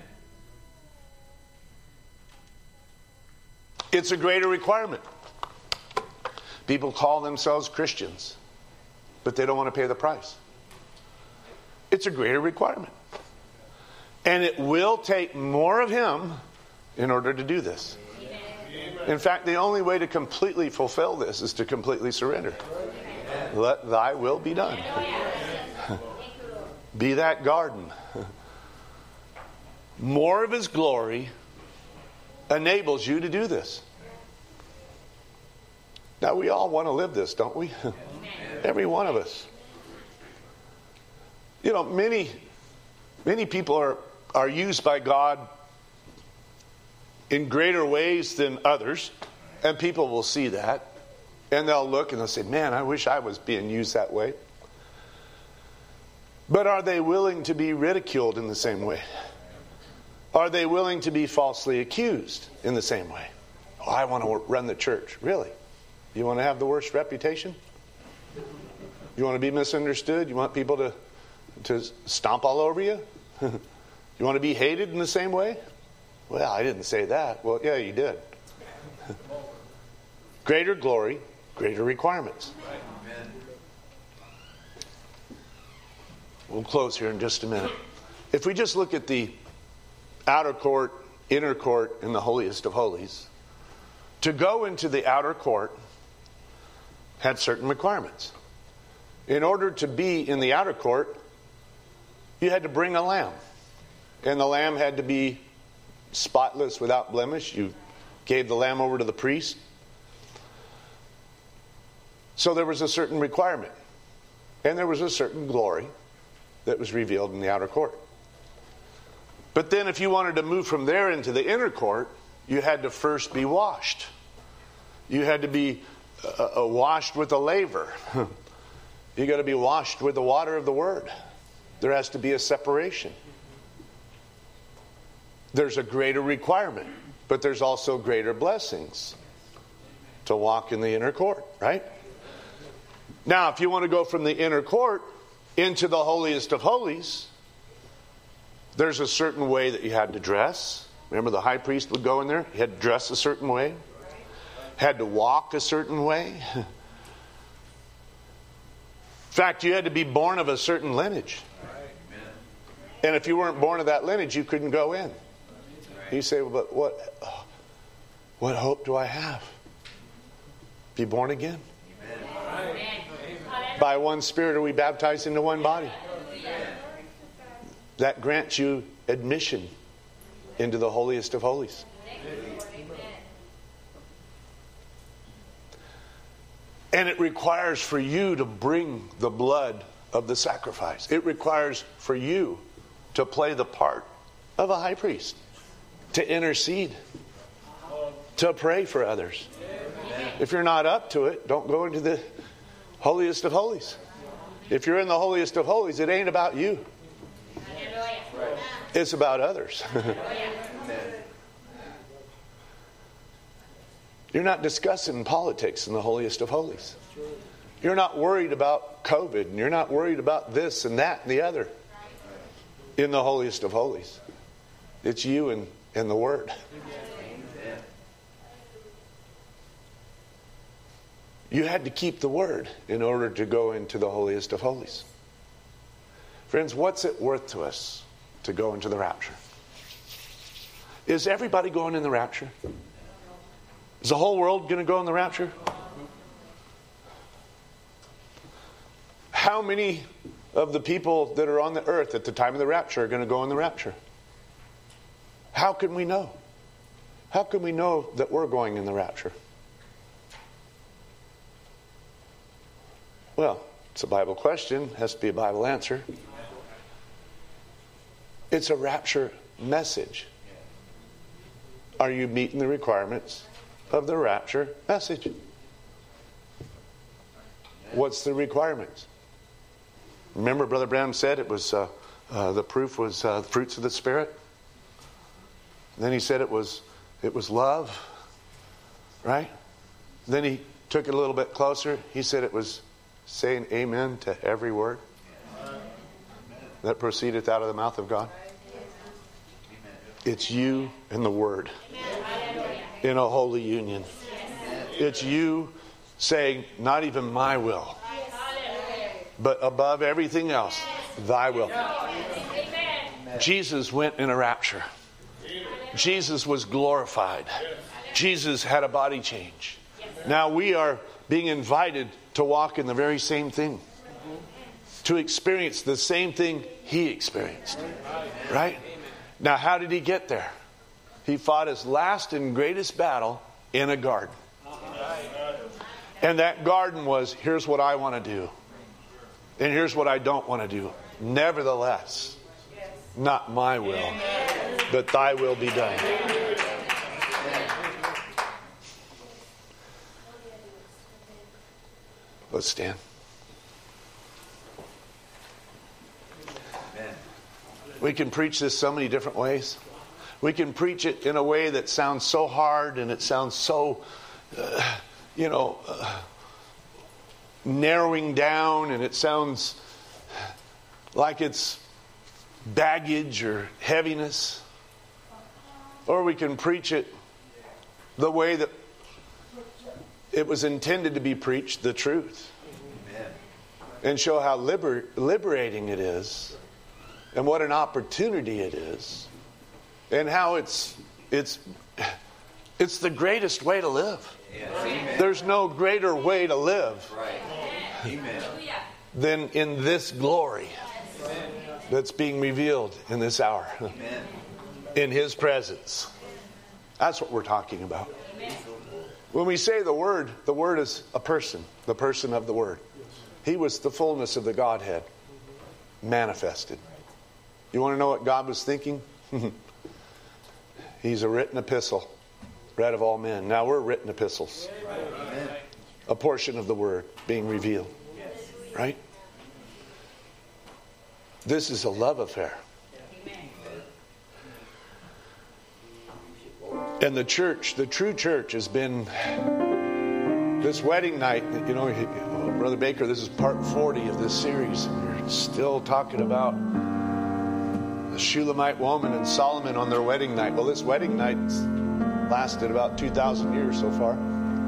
S1: It's a greater requirement. People call themselves Christians, but they don't want to pay the price. It's a greater requirement. And it will take more of Him in order to do this. In fact, the only way to completely fulfill this is to completely surrender. Let thy will be done. Be that garden. More of His glory enables you to do this. Now, we all want to live this, don't we? Every one of us. Many people are used by God in greater ways than others, and people will see that, and they'll look and they'll say, man, I wish I was being used that way. But are they willing to be ridiculed in the same way? Are they willing to be falsely accused in the same way? Oh, I want to run the church. Really? You want to have the worst reputation? You want to be misunderstood? You want people to stomp all over you? You want to be hated in the same way? Well, I didn't say that. Well, yeah, you did. Greater glory, greater requirements. We'll close here in just a minute. If we just look at the outer court, inner court, and the holiest of holies, to go into the outer court had certain requirements. In order to be in the outer court, you had to bring a lamb. And the lamb had to be spotless, without blemish. You gave the lamb over to the priest. So there was a certain requirement. And there was a certain glory that was revealed in the outer court. But then if you wanted to move from there into the inner court, you had to first be washed. You had to be washed with a laver. You got to be washed with the water of the Word. There has to be a separation. There's a greater requirement, but there's also greater blessings to walk in the inner court, right? Now, if you want to go from the inner court into the holiest of holies, there's a certain way that you had to dress. Remember, the high priest would go in there. He had to dress a certain way. Had to walk a certain way. In fact, you had to be born of a certain lineage. And if you weren't born of that lineage, you couldn't go in. You say, well, but what hope do I have? Be born again. By one Spirit are we baptized into one body. That grants you admission into the holiest of holies. And it requires for you to bring the blood of the sacrifice. It requires for you to play the part of a high priest, to intercede, to pray for others. If you're not up to it, don't go into the holiest of holies. If you're in the holiest of holies, it ain't about you. It's about others. You're not discussing politics in the holiest of holies. You're not worried about COVID, and you're not worried about this and that and the other in the holiest of holies. It's you and the Word. You had to keep the Word in order to go into the holiest of holies. Friends, what's it worth to us to go into the rapture? Is everybody going in the rapture? Is the whole world going to go in the rapture? How many of the people that are on the earth at the time of the rapture are going to go in the rapture? How can we know? How can we know that we're going in the rapture? Well, it's a Bible question. Has to be a Bible answer. It's a rapture message. Are you meeting the requirements of the rapture message? What's the requirements? Remember, Brother Branham said it was the proof was the fruits of the Spirit. And then he said it was love, right? Then he took it a little bit closer. He said it was saying amen to every word that proceedeth out of the mouth of God. It's you and the Word in a holy union. It's you saying, not even my will, but above everything else, thy will. Jesus went in a rapture. Jesus was glorified. Jesus had a body change. Now we are being invited to walk in the very same thing, to experience the same thing he experienced. Right? Now, how did he get there? He fought his last and greatest battle in a garden. And that garden was, here's what I want to do. And here's what I don't want to do. Nevertheless, not my will, but thy will be done. Let's stand. We can preach this so many different ways. We can preach it in a way that sounds so hard and it sounds so, narrowing down, and it sounds like it's baggage or heaviness. Or we can preach it the way that it was intended to be preached, the truth. And show how liberating it is, and what an opportunity it is, and how it's the greatest way to live. Yes. There's no greater way to live than in this glory that's being revealed in this hour. Amen. In His presence. That's what we're talking about. Amen. When we say the Word is a person, the person of the Word. He was the fullness of the Godhead manifested. You want to know what God was thinking? He's a written epistle, read of all men. Now we're written epistles. Amen. A portion of the Word being revealed. Right? This is a love affair. And the church, the true church, has been this wedding night. Brother Baker, this is part 40 of this series. And we're still talking about the Shulamite woman and Solomon on their wedding night. Well, this wedding night lasted about 2,000 years so far.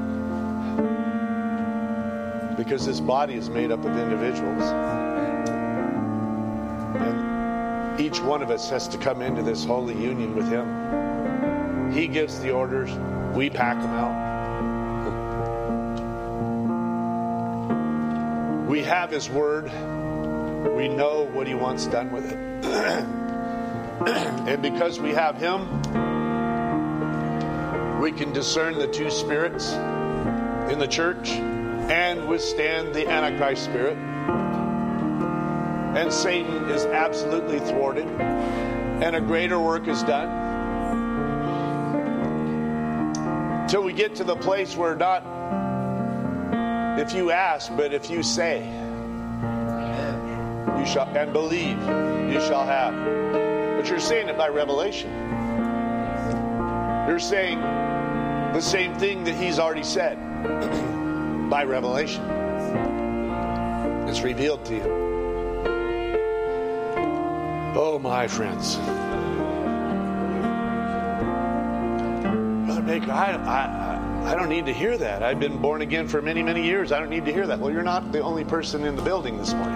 S1: Because this body is made up of individuals. And each one of us has to come into this holy union with Him. He gives the orders. We pack them out. We have His Word. We know what He wants done with it. And because we have Him, we can discern the two spirits in the church and withstand the Antichrist spirit. And Satan is absolutely thwarted, and a greater work is done. Till we get to the place where not if you ask, but if you say, you shall, and believe, you shall have. But you're saying it by revelation. You're saying the same thing that He's already said by revelation. It's revealed to you. Oh, my friends. Brother Baker, I don't need to hear that. I've been born again for many, many years. I don't need to hear that. Well, you're not the only person in the building this morning.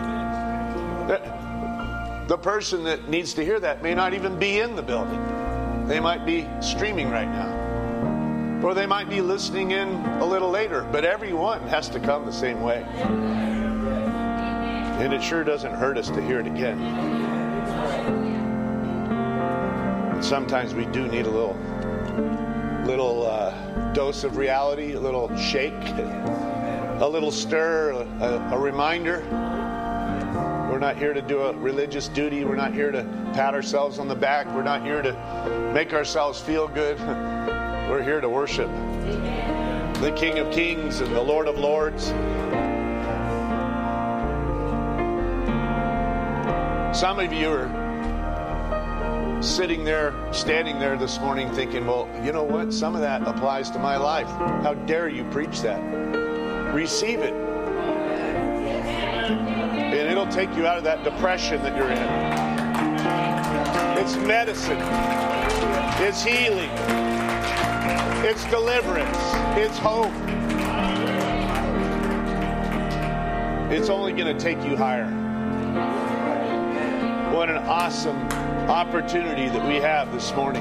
S1: The person that needs to hear that may not even be in the building. They might be streaming right now. Or they might be listening in a little later. But everyone has to come the same way. And it sure doesn't hurt us to hear it again. And sometimes we do need a little dose of reality, a little shake, a little stir, a reminder. We're not here to do a religious duty. We're not here to pat ourselves on the back. We're not here to make ourselves feel good. We're here to worship the King of Kings and the Lord of Lords. Some of you are sitting there, standing there this morning thinking, well, you know what? Some of that applies to my life. How dare you preach that? Receive it. And it'll take you out of that depression that you're in. It's medicine. It's healing. It's deliverance. It's hope. It's only going to take you higher. What an awesome opportunity that we have this morning.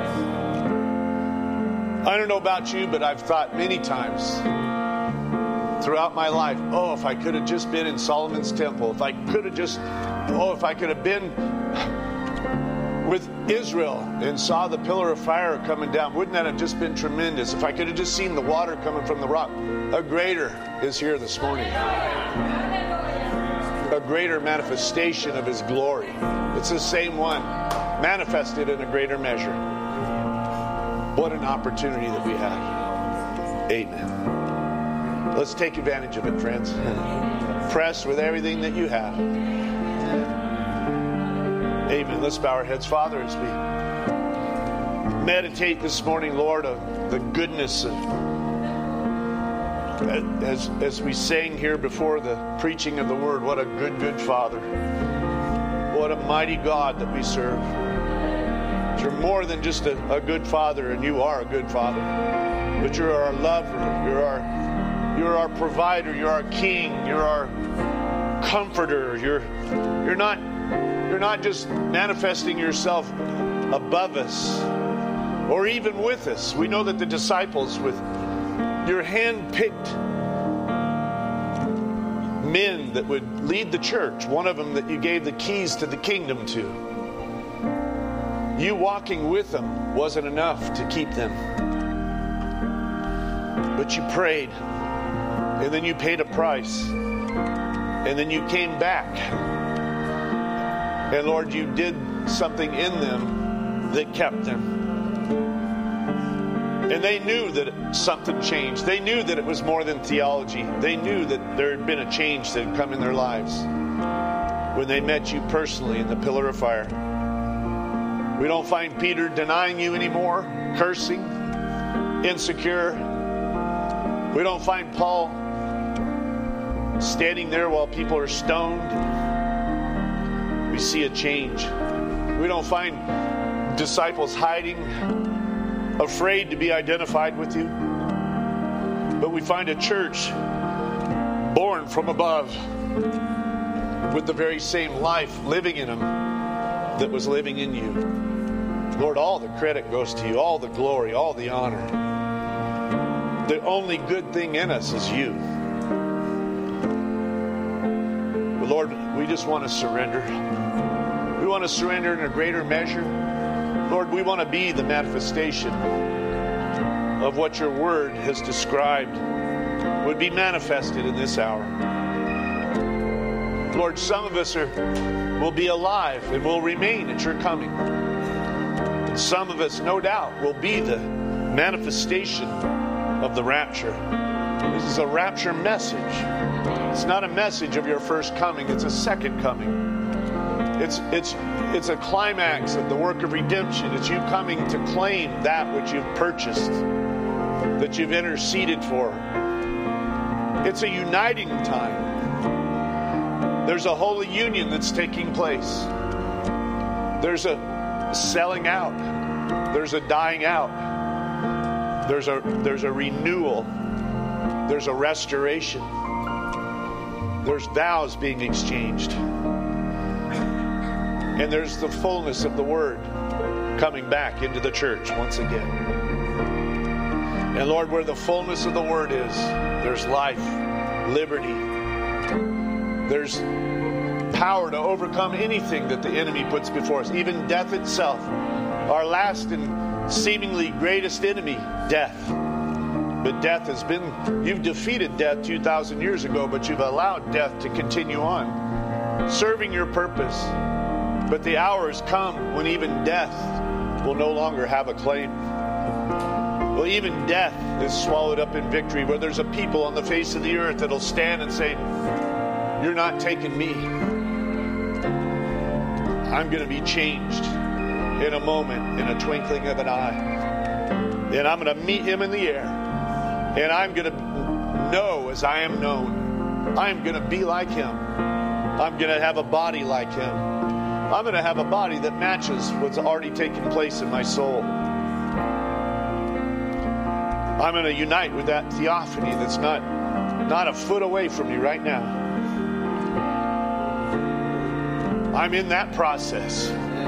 S1: I don't know about you, but I've thought many times throughout my life, oh, if I could have just been in Solomon's temple, if I could have been with Israel and saw the pillar of fire coming down, wouldn't that have just been tremendous? If I could have just seen the water coming from the rock. A greater is here this morning. A greater manifestation of His glory. It's the same one, manifested in a greater measure. What an opportunity that we have. Amen. Let's take advantage of it, friends. Press with everything that you have. Amen. Let's bow our heads. Father, as we meditate this morning, Lord, of the goodness of as we sang here before the preaching of the Word, what a good, good Father. What a mighty God that we serve. You're more than just a good Father, and you are a good Father. But you're our lover. You're our provider. You're our King. You're our comforter. You're not just manifesting yourself above us or even with us. We know that the disciples, with your hand-picked men that would lead the church, one of them that you gave the keys to the kingdom to, you walking with them wasn't enough to keep them. But you prayed, and then you paid a price, and then you came back. And Lord, you did something in them that kept them. And they knew that something changed. They knew that it was more than theology. They knew that there had been a change that had come in their lives when they met you personally in the pillar of fire. We don't find Peter denying you anymore, cursing, insecure. We don't find Paul standing there while people are stoned. We see a change. We don't find disciples hiding, afraid to be identified with you. But we find a church born from above with the very same life living in them that was living in you. Lord, all the credit goes to you, all the glory, all the honor. The only good thing in us is you.
S2: Lord, we just want to surrender. We want to surrender in a greater measure. Lord, we want to be the manifestation of what your word has described would be manifested in this hour. Lord, some of us will be alive and will remain at your coming. And some of us, no doubt, will be the manifestation of the rapture. This is a rapture message. It's not a message of your first coming. It's a second coming. It's a climax of the work of redemption. It's you coming to claim that which you've purchased, that you've interceded for. It's a uniting time. There's a holy union that's taking place. There's a selling out. There's a dying out. There's a renewal. There's a restoration. There's vows being exchanged. And there's the fullness of the word coming back into the church once again. And Lord, where the fullness of the word is, there's life, liberty. There's power to overcome anything that the enemy puts before us, even death itself. Our last and seemingly greatest enemy, death. But death has been, you've defeated death 2,000 years ago, but you've allowed death to continue on, serving your purpose. But the hour has come when even death will no longer have a claim. Well, even death is swallowed up in victory, where there's a people on the face of the earth that'll stand and say, you're not taking me. I'm going to be changed in a moment, in a twinkling of an eye. And I'm going to meet him in the air. And I'm going to know as I am known. I'm going to be like him. I'm going to have a body like him. I'm going to have a body that matches what's already taken place in my soul. I'm going to unite with that theophany that's not a foot away from me right now. I'm in that process.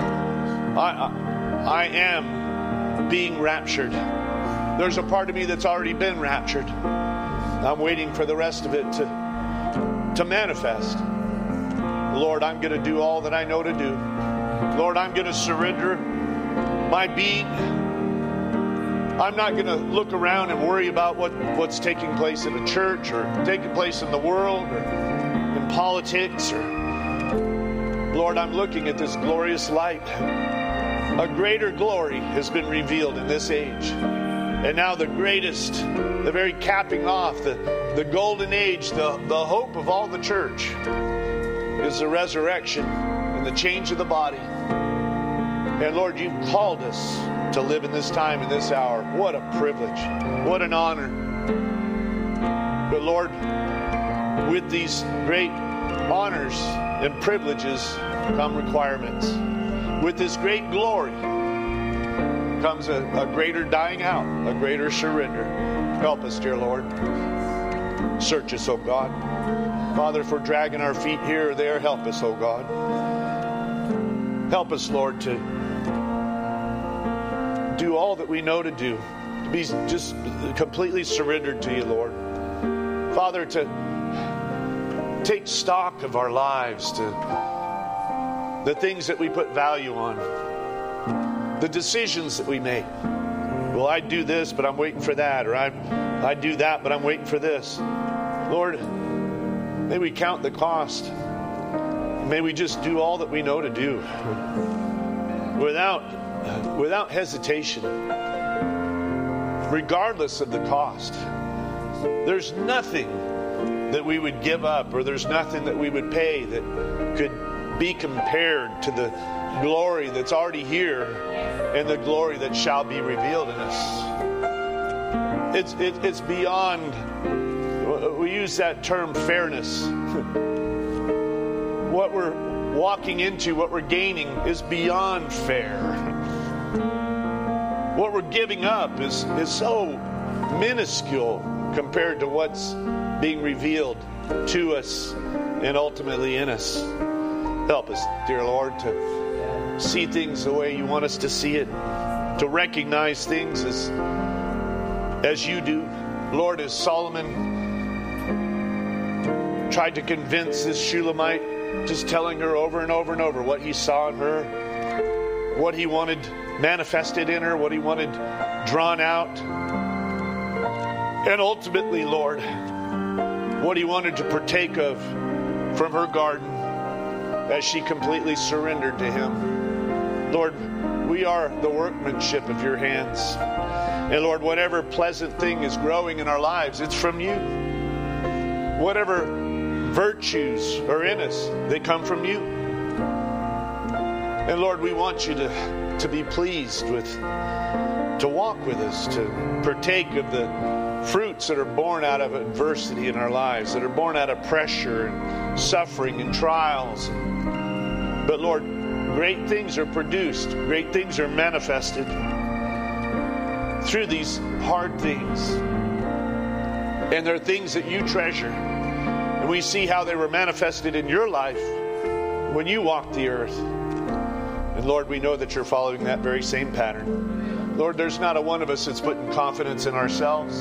S2: I am being raptured. There's a part of me that's already been raptured. I'm waiting for the rest of it to manifest. Lord, I'm going to do all that I know to do. Lord, I'm going to surrender my being. I'm not going to look around and worry about what's taking place in a church or taking place in the world or in politics. Lord, I'm looking at this glorious light. A greater glory has been revealed in this age. And now the greatest, the very capping off, the golden age, the hope of all the church is the resurrection and the change of the body. And Lord, you've called us to live in this time, in this hour. What a privilege. What an honor. But Lord, with these great honors and privileges come requirements. With this great glory comes a greater dying out, a greater surrender. Help us, dear Lord. Search us, oh God. Father, if we're dragging our feet here or there, help us, oh God. Help us, Lord, to do all that we know to do. To be just completely surrendered to you, Lord. Father, to take stock of our lives, to the things that we put value on, the decisions that we make. Well, I do this, but I'm waiting for that, or I do that, but I'm waiting for this. Lord, may we count the cost. May we just do all that we know to do without hesitation, regardless of the cost. There's nothing that we would give up, or there's nothing that we would pay that could be compared to the glory that's already here and the glory that shall be revealed in us. It's beyond, we use that term fairness. What we're walking into, what we're gaining is beyond fair. What we're giving up is so minuscule compared to what's being revealed to us and ultimately in us. Help us, dear Lord, to see things the way you want us to see it, to recognize things as you do. Lord, as Solomon tried to convince this Shulamite just telling her over and over and over what he saw in her, what he wanted manifested in her, what he wanted drawn out. And ultimately, Lord, what he wanted to partake of from her garden as she completely surrendered to him. Lord, we are the workmanship of your hands. And Lord, whatever pleasant thing is growing in our lives, it's from you. Whatever virtues are in us, they come from you. And Lord, we want you to be pleased with, to walk with us, to partake of the fruits that are born out of adversity in our lives, that are born out of pressure and suffering and trials. But Lord, great things are produced, great things are manifested through these hard things. And they're things that you treasure. And we see how they were manifested in your life when you walked the earth. And Lord, we know that you're following that very same pattern. Lord, there's not a one of us that's putting confidence in ourselves.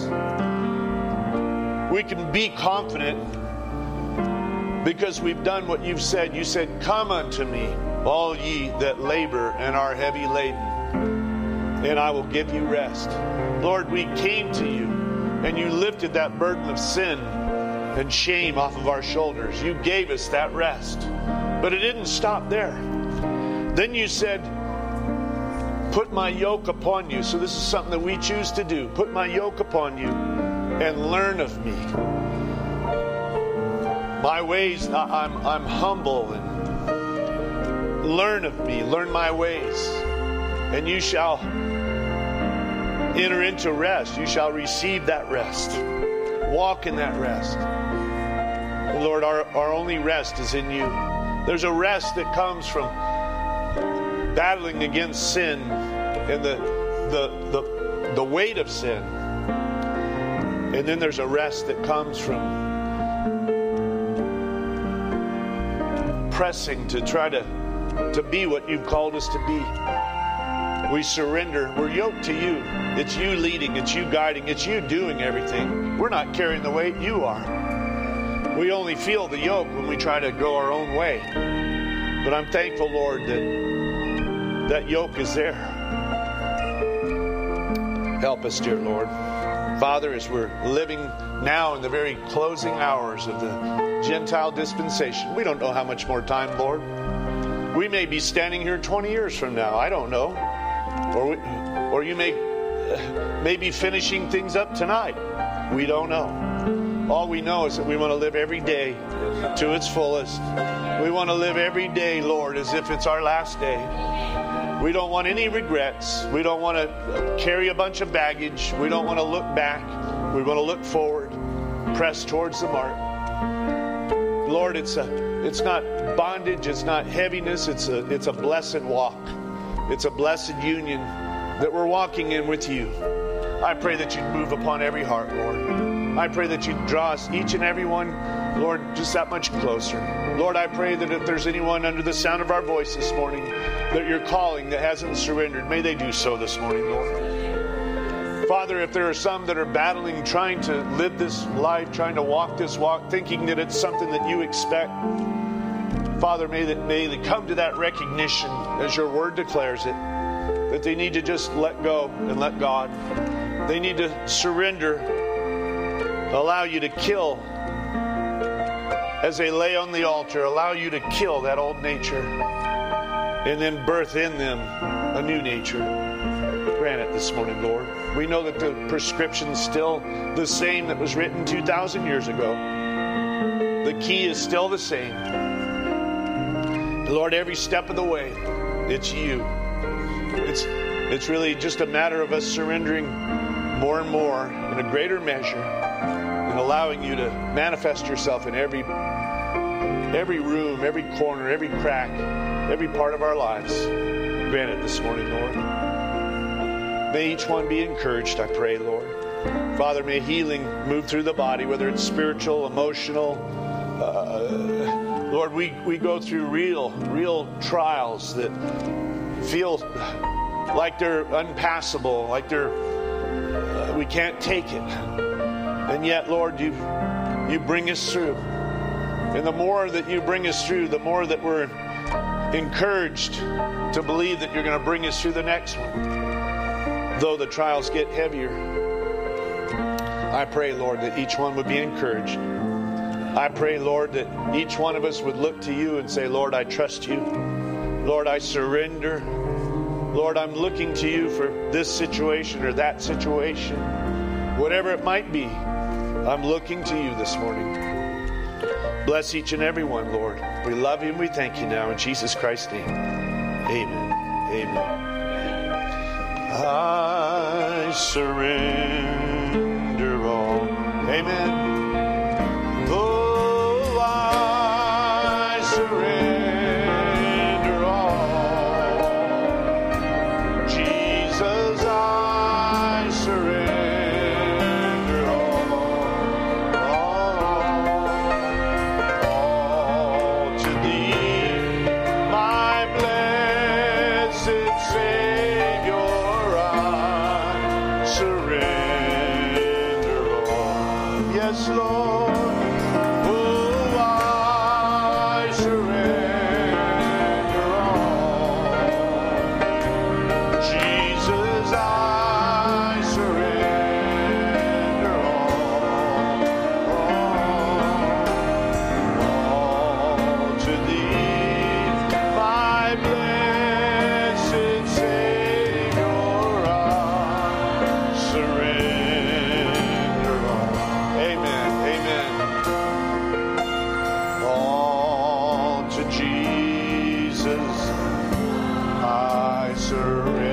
S2: We can be confident because we've done what you've said. You said, "Come unto me, all ye that labor and are heavy laden, and I will give you rest." Lord, we came to you, and you lifted that burden of sin and shame off of our shoulders. You gave us that rest. But it didn't stop there. Then you said, "Put my yoke upon you." So this is something that we choose to do. Put my yoke upon you and learn of me. My ways, I'm humble, and learn of me, learn my ways, and you shall enter into rest. You shall receive that rest. Walk in that rest. Lord, our only rest is in you. There's a rest that comes from battling against sin and the weight of sin. And then there's a rest that comes from pressing to try to be what you've called us to be. We surrender. We're yoked to you. It's you leading. It's you guiding. It's you doing everything. We're not carrying the weight. You are. We only feel the yoke when we try to go our own way. But I'm thankful, Lord, that yoke is there. Help us, dear Lord. Father, as we're living now in the very closing hours of the Gentile dispensation, we don't know how much more time, Lord. We may be standing here 20 years from now. I don't know. Or you may be finishing things up tonight. We don't know. All we know is that we want to live every day to its fullest. We want to live every day, Lord, as if it's our last day. We don't want any regrets. We don't want to carry a bunch of baggage. We don't want to look back. We want to look forward, press towards the mark. Lord, it's not bondage. It's not heaviness. It's a blessed walk. It's a blessed union that we're walking in with you. I pray that you'd move upon every heart, Lord. I pray that you'd draw us, each and every one, Lord, just that much closer. Lord, I pray that if there's anyone under the sound of our voice this morning that you're calling that hasn't surrendered, may they do so this morning, Lord. Father, if there are some that are battling, trying to live this life, trying to walk this walk, thinking that it's something that you expect, Father, may they come to that recognition, as your word declares it, that they need to just let go and let God. They need to surrender, allow you to kill as they lay on the altar, allow you to kill that old nature and then birth in them a new nature. Grant it this morning, Lord. We know that the prescription's still the same that was written 2,000 years ago. The key is still the same. Lord, every step of the way, it's you. It's really just a matter of us surrendering more and more in a greater measure and allowing you to manifest yourself in every room, every corner, every crack, every part of our lives. Grant it this morning, Lord. May each one be encouraged, I pray, Lord. Father, may healing move through the body, whether it's spiritual, emotional. Lord, we go through real trials that feel like they're unpassable, like we can't take it. And yet, Lord, you bring us through. And the more that you bring us through, the more that we're encouraged to believe that you're going to bring us through the next one. Though the trials get heavier, I pray, Lord, that each one would be encouraged. I pray, Lord, that each one of us would look to you and say, Lord, I trust you. Lord, I surrender. Lord, I'm looking to you for this situation or that situation. Whatever it might be, I'm looking to you this morning. Bless each and every one, Lord. We love you and we thank you now in Jesus Christ's name. Amen. Amen. I surrender all. Amen. Oh, I surrender all. Jesus, I surrender all to thee, my blessed Savior, I surrender all. Yes, Lord. Oh, I surrender all. Jesus, I surrender all to thee, my blessed Savior, I surrender all. Amen. Amen. All to Jesus I surrender.